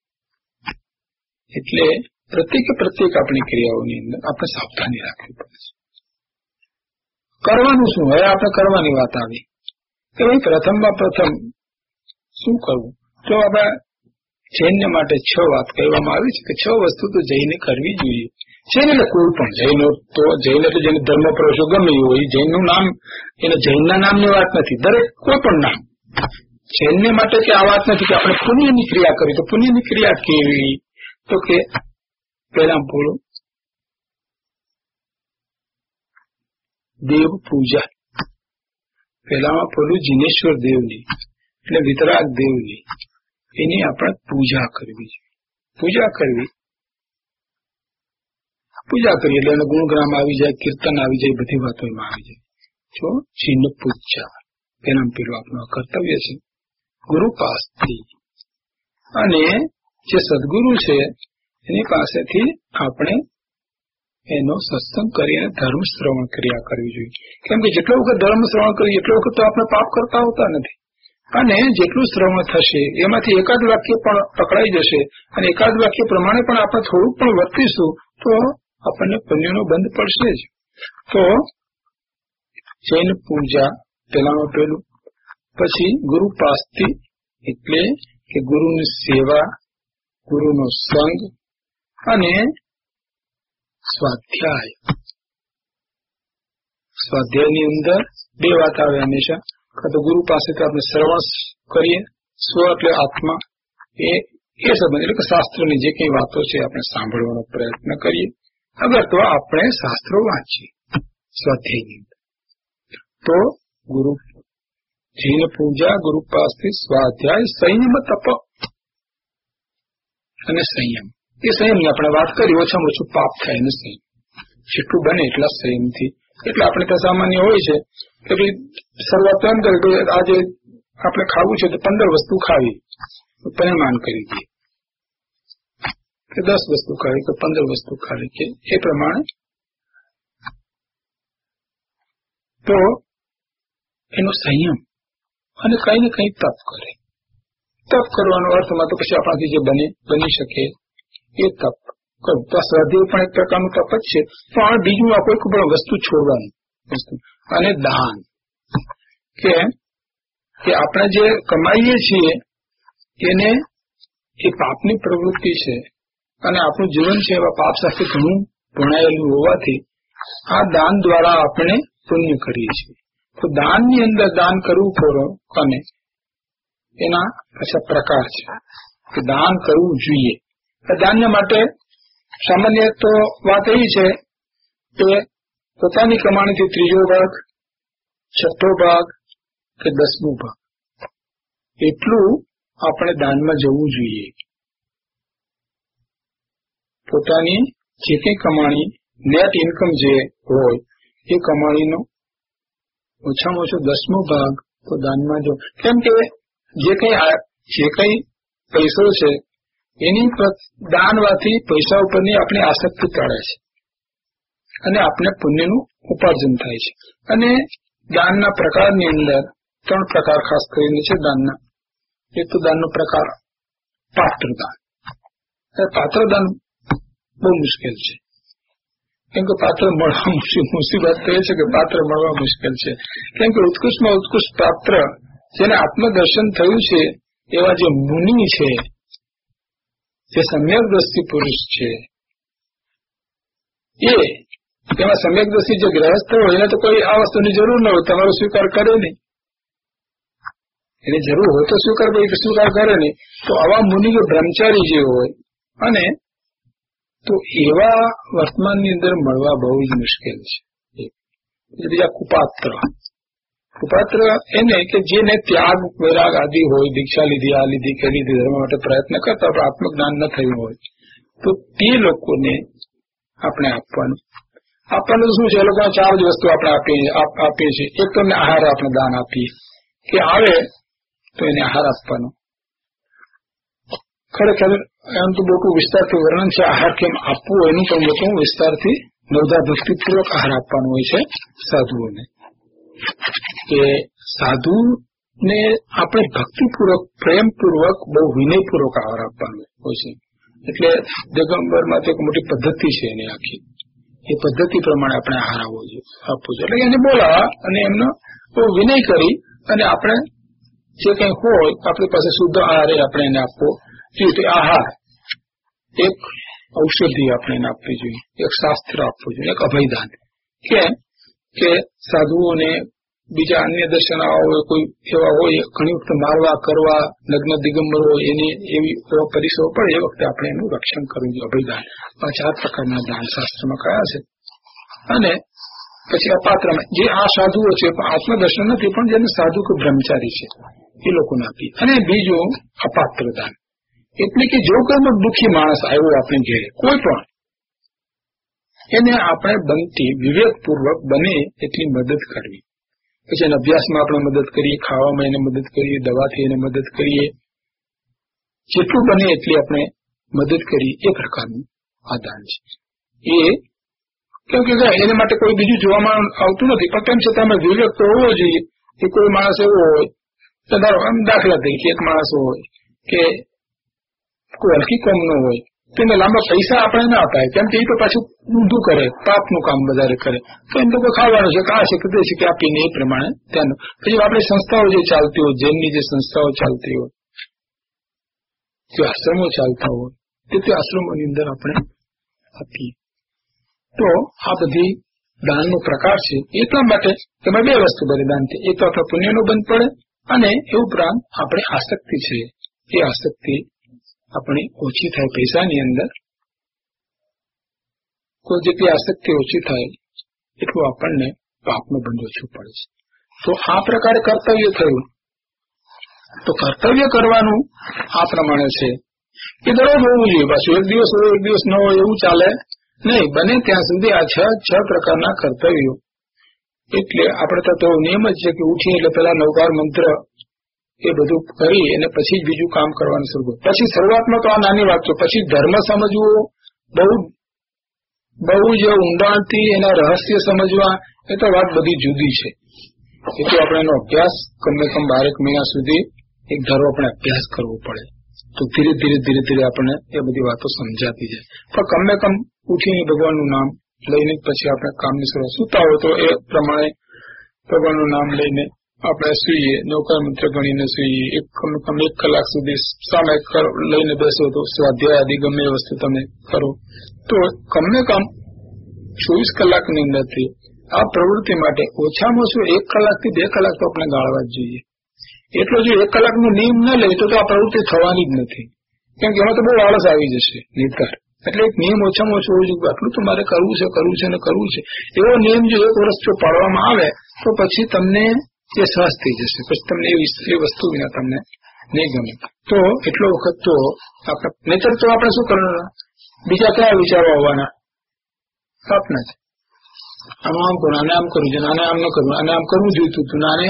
એટલે પ્રત્યેક આપણી ક્રિયાઓની અંદર આપણે સાવધાની રાખવી પડે છે. કરવાનું શું? હવે આપણે કરવાની વાત આવી કે ભાઈ પ્રથમ શું કરવું. તો આપણે જૈનને માટે 6 વાત કહેવામાં આવી છે કે 6 વસ્તુ તો જઈને કરવી જોઈએ. જૈન એટલે કોઈ પણ જૈનો તો જૈન એટલે જેને ધર્મ પ્રવેશો ગમે એવું હોય. જૈનનું નામ એને જૈનના નામની વાત નથી, દરેક કોઈ પણ નામ જૈનને માટે કે આ વાત નથી કે આપણે પુણ્યની ક્રિયા કરી. તો પુણ્યની ક્રિયા કેવી? તો કે પહેલા બોલો દેવ પૂજા. પહેલામાં બોલું જીનેશ્વર દેવની એટલે વિતરાગ દેવની એની આપણે પૂજા કરવી જોઈએ. પૂજા કરીએ એટલે એને ગુણગ્રામ આવી જાય, કીર્તન આવી જાય, બધી વાતો એમાં આવી જાય. જો ચિહ્ન પૂજા પેલા પેલું આપણું કર્તવ્ય છે. ગુરુ પાસથી અને જે સદગુરુ છે એની પાસેથી આપણે એનો સત્સંગ કરીને ધર્મ શ્રવણ ક્રિયા કરવી જોઈએ. કેમ કે જેટલો વખત ધર્મ શ્રવણ કરીએ એટલો વખત તો આપણે પાપ કરતા હોતા નથી. અને જેટલું શ્રવણ થશે એમાંથી એકાદ વાક્ય પણ પકડાઈ જશે અને એકાદ વાક્ય પ્રમાણે પણ આપણે થોડુંક પણ વર્તીશું તો આપણને પુણ્યનો બંધ પડશે જ. તો જૈન પૂજા પેલામાં પેલું. પછી ગુરુ પાસથી એટલે કે ગુરુની સેવા, ગુરુનો સંગ અને સ્વાધ્યાયની અંદર 2 વાત આવે હંમેશા. કાં તો ગુરુ પાસેથી આપણે શ્રવણ કરીએ, સ્વ એટલે આત્મા એ સંબંધ એટલે કે શાસ્ત્રની જે કઈ વાતો છે આપણે સાંભળવાનો પ્રયત્ન કરીએ. અગર તો આપણે શાસ્ત્રો વાંચીએ સ્વાધ્યાયની અંદર. તો ગુરુ જૈન પૂજા, ગુરુ પાસથી સ્વાધ્યાય, સંયમ તપ અને સંયમ. એ સંયમની આપણે વાત કરી. ઓછામાં ઓછું પાપ થાય ને સંયમ જેટલું બને એટલા સંયમથી. એટલે આપણે ત્યાં સામાન્ય હોય છે કે ભાઈ શરૂઆત એમ કરે કે આજે આપણે ખાવું છે તો 15 વસ્તુ ખાવી, પરિમાણ કરી દઈએ કે 10 વસ્તુ ખાવી કે 15 વસ્તુ ખાવી કે એ પ્રમાણે. તો એનો સંયમ અને કઈ ને કઈ તપ કરે. તપ કરવાનો અર્થમાં તો પછી આપણાથી જે બની શકે એ તપ સ્વાધ્યાય પણ એક પ્રકારનું તપ જ છે, પણ બીજું આ કોઈ પણ વસ્તુ છોડવાની વસ્તુ. અને દાન કે આપણે જે કમાઈએ છીએ એને એ પાપની પ્રવૃત્તિ છે અને આપણું જીવન છે એવા પાપ સાથે ઘણું ભણાયેલું હોવાથી આ દાન દ્વારા આપણે પુણ્ય કરીએ છીએ. તો દાનની અંદર દાન કરવું કોને એના પાછા પ્રકાર છે કે દાન કરવું જોઈએ. દાનને માટે સામાન્ય તો વાત એવી છે કે પોતાની કમાણીથી 3જો ભાગ, 6ઠ્ઠો ભાગ કે 10મો ભાગ એટલું આપણે દાનમાં જવું જોઈએ. પોતાની જે કંઈ કમાણી નેટ ઇન્કમ જે હોય એ કમાણીનો ઓછામાં ઓછો 10મો ભાગ તો દાનમાં જો. કેમ કે જે કઈ પૈસો છે એની દાનવાથી પૈસા ઉપરની આપણી આસક્તિ ટળે છે અને આપણે પુણ્યનું ઉપાર્જન થાય છે. અને દાનના પ્રકારની અંદર 3 પ્રકાર ખાસ કરીને છે દાનના. એક તો દાનનો પ્રકાર પાત્રદાન. પાત્રદાન બહુ મુશ્કેલ છે, કેમ કે પાત્ર મળવા મુસીબત તો એ છે કે પાત્ર મળવા મુશ્કેલ છે. કેમ કે ઉત્કૃષ્ટમાં ઉત્કૃષ્ટ પાત્ર જેને આત્મદર્શન થયું છે એવા જે મુનિ છે, જે સમ્યકદર્શી પુરુષ છે, એમાં સમ્યકદર્શી જે ગ્રહસ્થ હોય એને તો કોઈ આ વસ્તુની જરૂર ન હોય, તમારો સ્વીકાર કરે નહીં. એની જરૂર હોય તો સ્વીકાર કરે નહીં. તો આવા મુનિ જો બ્રહ્મચારી જે હોય અને તો એવા વર્તમાનની અંદર મળવા બહુ જ મુશ્કેલ છે. બીજા કુપાત્ર એને કે જેને ત્યાગ વૈરાગ આદિ હોય, દીક્ષા લીધી, આ લીધી, કે લીધી, ધર્મ માટે પ્રયત્ન કરતા પણ આત્મજ્ઞાન ન થયું હોય તો તે લોકોને આપણે આપવાનું શું છે? એ લોકોને 4 જ વસ્તુ આપણે આપીએ છીએ. એક તો આહાર આપણે દાન આપીએ કે આવે તો એને આહાર આપવાનો. ખરેખર એમ તો મોટું વિસ્તારથી વર્ણન છે આહાર કેમ આપવું એનું, પણ મોટું વિસ્તારથી નવધા ભક્તિપૂર્વક આહાર આપવાનો હોય છે સાધુઓને. કે સાધુને આપણે ભક્તિપૂર્વક, પ્રેમપૂર્વક, બહુ વિનયપૂર્વક આહાર આપવાનો હોય છે. એટલે દિગંબરમાં તો એક મોટી પદ્ધતિ છે એની આખી. એ પદ્ધતિ પ્રમાણે આપણે આહાર આપવો જોઈએ. એટલે એને બોલાવા અને એમનો બહુ વિનય કરી અને આપણે જે કંઈ હોય આપણી પાસે શુદ્ધ આહાર આપણે એને આપવો જોઈએ. આહાર એક ઔષધિ આપણે એને આપવી જોઈએ, એક શાસ્ત્ર આપવું જોઈએ, એક અભયદાન. કે સાધુઓને બીજા અન્ય દર્શનાઓ હોય, કોઈ એવા હોય ઘણી વખત મારવા કરવા, નગ્ન દિગંબર હોય એની એવા પરિસરો પડે એ વખતે આપણે એનું રક્ષણ કરવું જોઈએ. અભયદાન 4 પ્રકારના દાન શાસ્ત્રમાં કયા છે. અને પછી અપાત્રમાં જે આ સાધુઓ છે આત્મદર્શન નથી પણ જેને સાધુ કે બ્રહ્મચારી છે એ લોકોને આપી. અને બીજું અપાત્ર દાન, એટલે કે જો કોઈ દુઃખી માણસ આવ્યો આપણે ઘેરે કોઈ પણ, એને આપણે બનતી વિવેકપૂર્વક બને એટલી મદદ કરવી. પછી એને અભ્યાસમાં આપણે મદદ કરીએ, ખાવામાં એને મદદ કરીએ, દવાથી એને મદદ કરીએ, જેટલું બને એટલી આપણે મદદ કરીએ. એ પ્રકારનું આ દાન છે. એ કેમ કે એને માટે કોઈ બીજું જોવામાં આવતું નથી, પણ તેમ છતાં અમે વિવેક તો હોવો જોઈએ. કે કોઈ માણસ એવો હોય તો ધારો આમ દાખલા તરીકે એક માણસ હોય કે કોઈ હલકી કોમનો હોય તેને લાંબા પૈસા આપણે ના અપાય, કેમ કે એ તો પાછું ઊંધું કરે, પાપનું કામ વધારે કરે. તો એમ તો કોઈ ખાવાનું છે કે આ છે કે તે છે કે આપીને એ પ્રમાણે ત્યાંનું. પછી આપણી સંસ્થાઓ જે ચાલતી હોય, જેમની જે સંસ્થાઓ ચાલતી હોય, જે આશ્રમો ચાલતા હોય તે આશ્રમોની અંદર આપણે આપીએ. તો આ બધી દાનનો પ્રકાર છે. એટલા માટે તમે 2 વસ્તુ બલિદાનથી, એક તો આપણે પુણ્યનો બંધ પડે અને એ ઉપરાંત આપણે આસક્તિ છે એ આસક્તિ આપણી ઓછી થાય. પૈસાની અંદર કોઈ જેટલી આસક્તિ ઓછી થાય એટલું આપણને પાપનો બંધ ઓછું પડે છે. તો આ પ્રકારે કર્તવ્ય થયું. તો કર્તવ્ય કરવાનું આ પ્રમાણે છે કે દરરોજ હોવું જોઈએ. પાછું એક દિવસ હોય એક દિવસ ન હોય એવું ચાલે નહીં. બને ત્યાં સુધી આ 6 પ્રકારના કર્તવ્યો. એટલે આપણે તો નિયમ જ છે કે ઉઠીએ એટલે પેલા 9કાર મંત્ર એ બધું કરી અને પછી જ બીજું કામ કરવાનું શરૂ. પછી શરૂઆતમાં તો આ નાની વાત છે, પછી ધર્મ સમજવો બહુ જ ઊંડાણથી એના રહસ્ય સમજવા એ તો વાત બધી જુદી છે. એ તો આપણે એનો અભ્યાસ કમ સે કમ 12 મહિના સુધી એક ધારો આપણે અભ્યાસ કરવો પડે. તો ધીરે ધીરે ધીરે ધીરે આપણને એ બધી વાતો સમજાતી જાય. પણ કમ ને કમ ઉઠીને ભગવાનનું નામ લઈને પછી આપણે કામની શરૂઆત, સુતા હોય તો એ પ્રમાણે ભગવાનનું નામ લઈને આપણે સૂઈએ, નૌકા મંત્ર ગણીને સૂઈએ. કમ 1 કલાક સુધી સામે લઈને બેસો તો સ્વાધ્યાય આદિ ગમે એ વસ્તુ તમે કરો તો કમને કમ 24 કલાકની અંદરથી આ પ્રવૃત્તિ માટે ઓછામાં ઓછું 1 કલાકથી 2 કલાક તો આપણે ગાળવા જ જોઈએ. એટલો જો 1 કલાકનો નિયમ ન લે તો આ પ્રવૃત્તિ થવાની જ નથી, કેમ કે એમાં તો બહુ આળસ આવી જશે નિર્ધાર. એટલે એક નિયમ ઓછામાં ઓછો હોવું જોઈએ, આટલું તો મારે કરવું છે ને કરવું છે. એવો નિયમ જો 1 વર્ષ જો પાડવામાં આવે તો પછી તમને એ સહજ થઈ જશે, પછી તમને એ વસ્તુ વિના તમને નહીં ગમે. તો એટલો વખત તો આપણે નહીતર તો આપણે શું કરવાના, બીજા કયા વિચારો આવવાના આપના જ. આમ કરું, આને આમ કરવું છે, આને આમ ન કરવું, આને આમ કરવું જોઈતું હતું, આને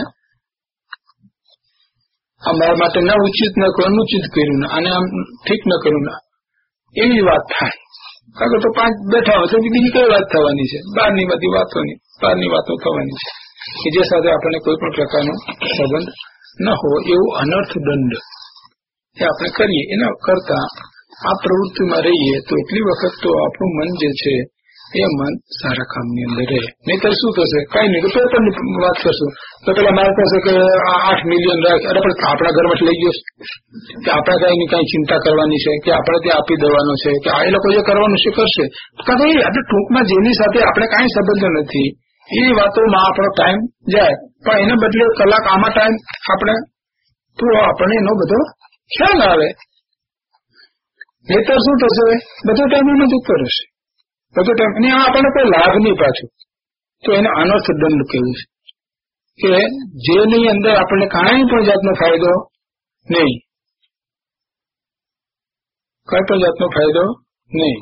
આ મારા માટે ના ઉચિત ન કર્યું, અનુચિત કર્યું, આને આમ ઠીક ન કર્યું, એવી વાત થાય. કારણ કે તો 5 બેઠા હોય તો બીજી કઈ વાત થવાની છે, બહારની બધી વાતો થવાની છે કે જે સાથે આપણને કોઈ પણ પ્રકારનો સંબંધ ન હોય. એવું અનર્થ દંડ એ આપણે કરીએ, એના કરતા આ પ્રવૃત્તિમાં રહીએ તો એટલી વખત તો આપણું મન જે છે એ મન સારા કામની અંદર રહે. નહીતર શું થશે, કઈ નહીં, તો પેપરની વાત કરશું તો પેલા મારે કહેશે કે 8 મિલિયન રાખ, અરે પણ આપણા ઘરમાં લઈ ગયો કે આપણે કઈ કઈ ચિંતા કરવાની છે કે આપણે ત્યાં આપી દેવાનો છે કે આ એ લોકો જે કરવાનું છે કરશે. કારણ કે આપણે ટૂંકમાં જેની સાથે આપણે કઈ સંબંધ નથી એ વાતોમાં આપણો ટાઈમ જાય, પણ એને બદલે કલાક આમાં ટાઈમ આપણે તો આપણને એનો બધો ખ્યાલ આવે. નહીતર શું થશે, બધો ટાઈમ એમાં જતો રહેશે, બધો ટાઈમ, અને આપણને કોઈ લાભ નહીં પાછું. તો એને અનર્થ દંડ કહેવું છે કે જેની અંદર આપણને કાંઈ પણ જાતનો ફાયદો નહીં, કઈ પણ જાતનો ફાયદો નહીં.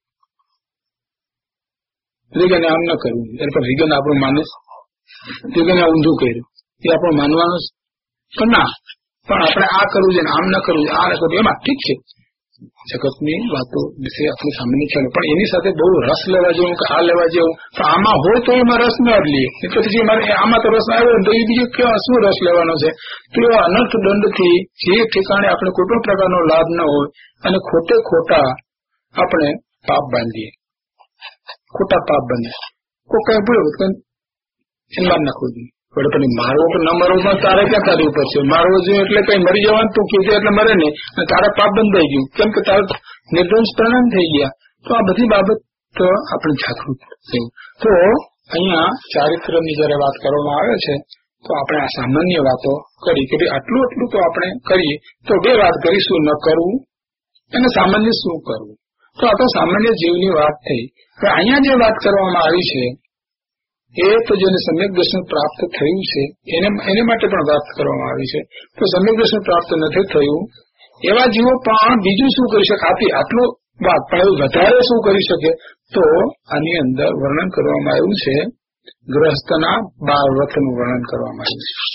વિજ્ઞાને આમ ન કરવું, એટલે વિજ્ઞાન આપણું માને, વિજ્ઞાને ઊંધું કર્યું એ આપણું માનવાનું પણ ના, પણ આપણે આ કરવું છે, આમ ન કરવું, આ ન કરવું, એમાં ઠીક છે જગતની વાતો વિશે આપણી સામાન્ય ખ્યાલ, પણ એની સાથે બહુ રસ લેવા જેવું કે આ લેવા જેવું, પણ આમાં હોય તો એમાં રસ ન લઈએ, એટલે પછી મારે આમાં તો રસ આવ્યો તો એ બીજું કેવા શું રસ લેવાનો છે. તો એવા અનર્થ દંડથી જે ઠેકાણે આપણે કોઈ પણ પ્રકારનો લાભ ન હોય અને ખોટા આપણે પાપ બાંધીએ, ખોટા પાપ બને. કોઈ કઈ બોલ્યું એને માર નાખવું જોઈએ, પણ પછી મારવો કે ન મરવો પણ તારે ક્યાં તારી ઉપર છે. મારવો જોઈએ એટલે કઈ મરી જવાનું તું કીધે એટલે મરે નહીં, અને તારા પાપ બંધાઈ ગયું, કેમ કે તારા નિર્દોષ પરિણામ થઈ ગયા. તો આ બધી બાબત તો આપણે જાગૃત થયું. તો અહીંયા ચારિત્રની જયારે વાત કરવામાં આવે છે તો આપણે આ સામાન્ય વાતો કરી કે ભાઈ આટલું તો આપણે કરીએ. તો 2 વાત કરીશું, ન કરવું અને સામાન્ય શું કરવું. તો આ તો સામાન્ય જીવની વાત થઈ. અહીંયા જે વાત કરવામાં આવી છે એ તો જેને સમ્યક દર્શન પ્રાપ્ત થયું છે એને માટે પણ વાત કરવામાં આવી છે. તો સમ્યક દર્શન પ્રાપ્ત નથી થયું એવા જીવો પણ બીજું શું કરી શકે, આટલું વાત પણ એવું વધારે શું કરી શકે. તો આની અંદર વર્ણન કરવામાં આવ્યું છે, ગૃહસ્થના 12 વ્રતનું વર્ણન કરવામાં આવ્યું છે,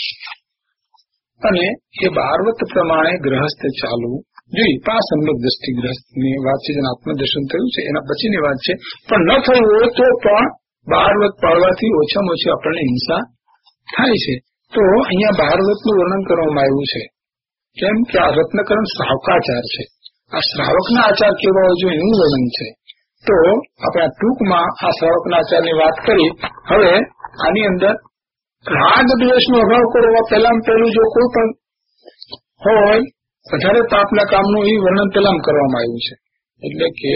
અને એ 12 વ્રત પ્રમાણે ગૃહસ્થ ચાલવું જોઈએ. આ સમ્યક દ્રષ્ટિ ગ્રસ્તની વાત છે, જેને આત્મદર્શન થયું છે એના પછીની વાત છે. પણ ન થયું હોય તો પણ 12 વ્રત પાળવાથી ઓછામાં ઓછી આપણને હિંસા થાય છે. તો અહીંયા 12 વ્રતનું વર્ણન કરવામાં આવ્યું છે, કેમ કે આ રત્નકરણ શ્રાવકાચાર છે. આ શ્રાવકના આચાર કેવા હોય જોઈએ એનું વર્ણન છે. તો આપણે ટૂંકમાં આ શ્રાવકના આચારની વાત કરી. હવે આની અંદર રાગ દ્વેષનો અભાવ કરવા પહેલું જો કોઈ પણ હોય વધારે પાપના કામનું એ વર્ણન પહેલા કરવામાં આવ્યું છે. એટલે કે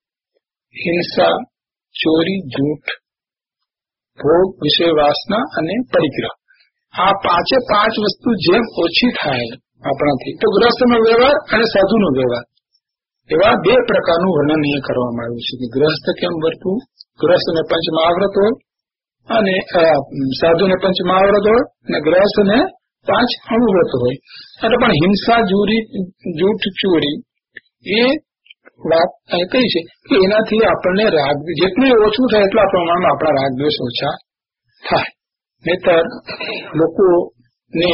હિંસા, ચોરી, જૂઠ, ભોગ, વિષય વાસના અને પરિગ્રહ. આ 5 વસ્તુ જેમ ઓછી થાય આપણાથી, તો ગૃહસ્થનો વ્યવહાર અને સાધુનો વ્યવહાર, એવા 2 પ્રકારનું વર્ણન અહીંયા કરવામાં આવ્યું છે કે ગૃહસ્થ કેમ વર્તવું. ગૃહસ્થને પંચમહાવ્રત હોય અને સાધુને પંચમહાવ્રત હોય અને ગૃહસ્થને 5 અણુવ્રત હોય. એટલે પણ હિંસા, જૂઠ, ચોરી એ વાત અહીં કઈ છે કે એનાથી આપણને રાગ જેટલું ઓછું થાય એટલા પ્રમાણમાં આપણા રાગ દ્વેષ ઓછા થાય. નહીતર લોકોને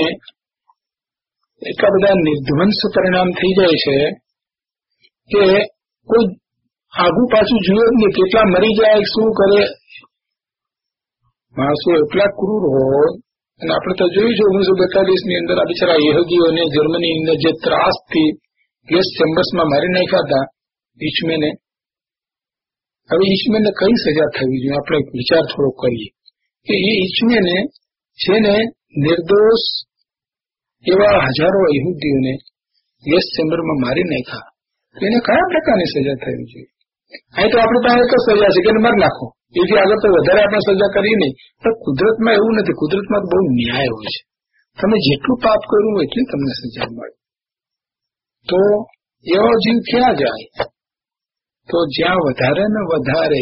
એટલા બધા નિર્ધ્વંસ પરિણામ થઈ જાય છે કે કોઈ આગુ પાછું જુએ જ નહીં, કેટલા મરી જાય, શું કરે. માણસો એટલા ક્રૂર હોય, અને આપણે તો જોયું છે 1942 ની અંદર આ બિચારા યહૂદીઓને જર્મની અંદર જે ત્રાસથી ગેસ ચેમ્બર્સમાં મારી નાખ્યા હતા ઈચમેને. હવે ઈચમેનને કઈ સજા થવી જોઈએ? આપણે વિચાર થોડો કરીએ કે એ ઈચમેને જેને નિર્દોષ એવા હજારો યહૂદીઓને ગેસ ચેમ્બરમાં મારી નાખ્યા, એને કયા પ્રકારની સજા થવી જોઈએ? અહીં તો આપણી પાસે એક જ સજા છે કે મારી નાખો, એથી આગળ તો વધારે આપણે સજા કરીએ નહીં. પણ કુદરતમાં એવું નથી. કુદરતમાં બહુ ન્યાય હોય છે. તમે જેટલું પાપ કર્યું હોય એટલી તમને સજા મળે. તો એવો જીવ ક્યાં જાય? તો જ્યાં વધારે ને વધારે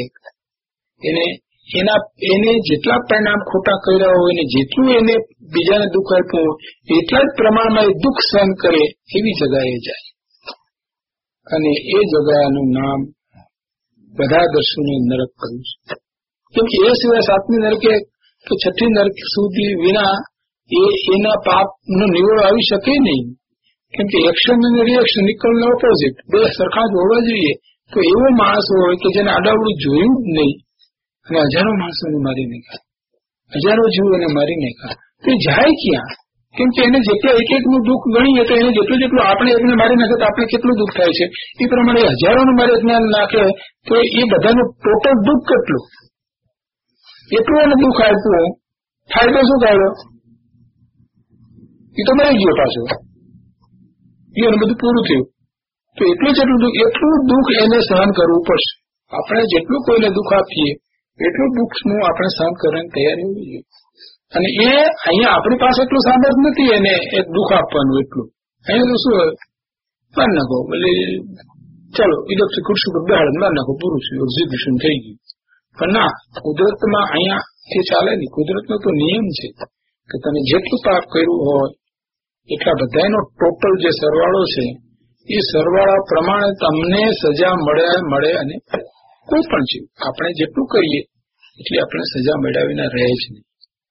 એને જેટલા પરિણામ ખોટા કર્યા હોય ને જેટલું એને બીજાને દુઃખ આપ્યું હોય એટલા જ પ્રમાણમાં એ દુઃખ સહન કરે એવી જગાએ જાય. અને એ જગાનું નામ બધા દર્શનો નરક કર્યું છે. કેમ કે એ સિવાય સાતમી નરકે કે છઠ્ઠી નરક સુધી વિના એના પાપનો નિવડો આવી શકે નહીં. કેમ કે એક્શન અને રિએક્શન ઇક્વલ ને ઓપોઝિટ, બે સરખા જ હોવા જોઈએ. તો એવો માણસ હોય કે જેને આડાવડું જોયું જ નહીં અને હજારો માણસોને મારી નાખ્યા, હજારો જીવોને મારી નાખ્યા, તો એ જાય ક્યાં? કેમ કે એને જેટલા એક એકનું દુઃખ ગણીએ તો એને જેટલું આપણે એકને મારી નાખે તો આપણે કેટલું દુઃખ થાય છે, એ પ્રમાણે હજારોને મારી નાખે તો એ બધાનું ટોટલ દુઃખ કેટલું? એટલું એને દુઃખ આપ્યું, ફાયદો શું થયો? એ તો મરી ગયો પાછો, એને બધું પૂરું થયું. તો એટલું દુઃખ એને સહન કરવું પડશે. આપણે જેટલું કોઈને દુઃખ આપીએ એટલું દુઃખનું આપણે સહન કરવાની તૈયારી હોવી જોઈએ. અને એ અહીંયા આપણી પાસે એટલું સામર્થ્ય નથી એને એક દુઃખ આપવાનું એટલું. અહીંયા તો શું માર નાખો, એટલે ચાલો ઇલેક્ટ્રિક ખુરશી પર બેહાડ માર નાખો, પૂરું થયું, એક્ઝિક્યુશન થઈ ગયું. પણ ના, કુદરતમાં અહીંયા એ ચાલે નહીં. કુદરતનો તો નિયમ છે કે તમે જેટલું પાપ કર્યું હોય એટલા બધાનો ટોટલ જે સરવાળો છે એ સરવાળા પ્રમાણે તમને સજા મળે અને કોઈ પણ જીવ આપણે જેટલું કરીએ એટલી આપણે સજા મળ્યા વિના રહે જ નહીં.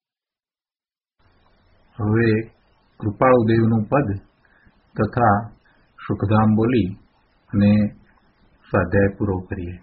હવે કૃપાળુદેવનું પદ તથા સુખધામ બોલી અને સ્વાધ્યાય પૂરો કરીએ.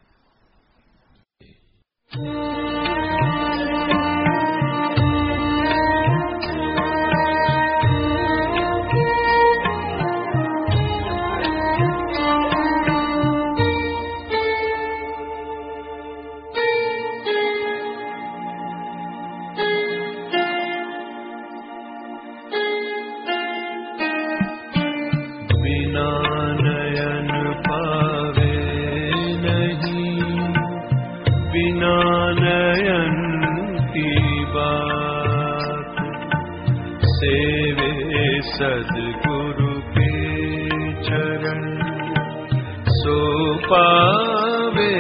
सद्गुरु के चरण सो पावे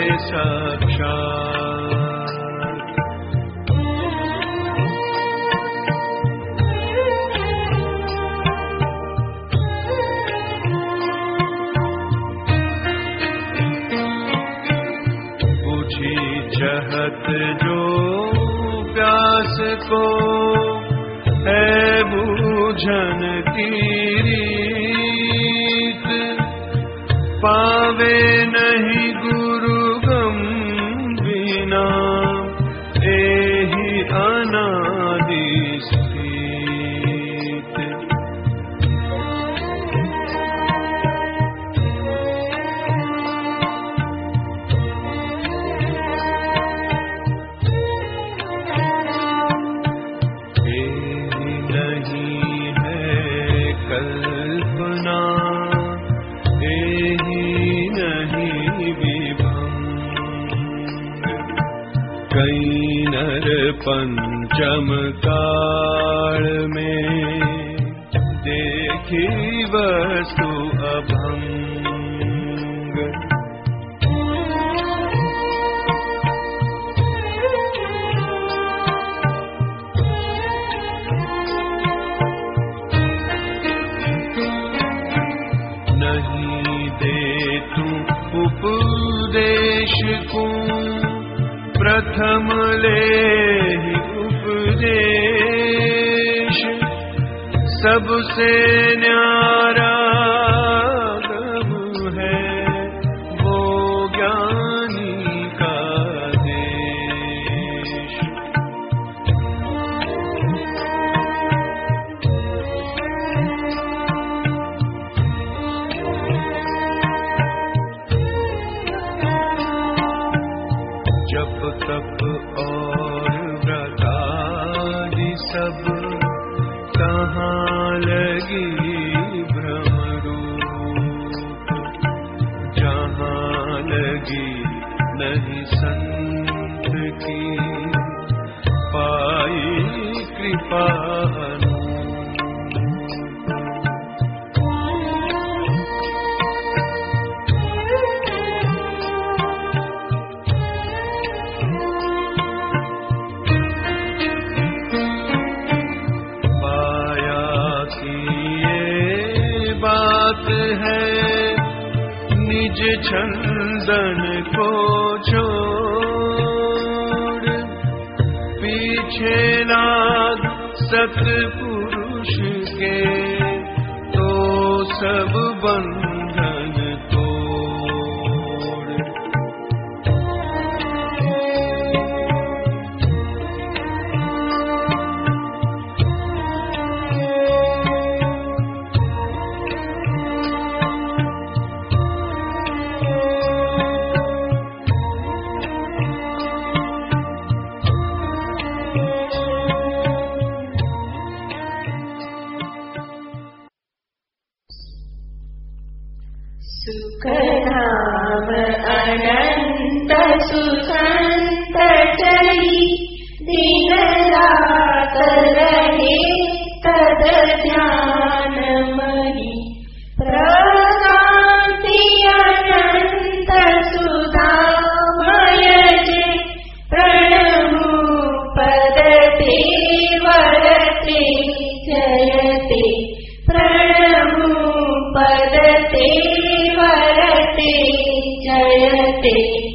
साक्षात। बुझी चाहत जो प्यास को है बूझन की रीत, पावे नहीं गुरु गम बिना एहि अनादि स्थित। पंचम काल में देखी वस्तु अभंग, नहीं दे तू उपदेश को प्रथम ले उपदेश, सबसे न्यारा गम है वो ज्ञानी का देश। सब कहाँ लगी भ्रमरूप, जहाँ लगी नहीं संत की पाई कृपा। निज छंदन को छोड़ पीछे लाग सतपुरुष के, तो सब बंधन तोड़। सुखधाम अनंत सुसंत चली, दिन रात रहे तद ध्यान मही। प्रकांति अनंत सुधामय जे, प्रणमु पद ते वरते जयते। प्रणमु पद ते वरते जयते।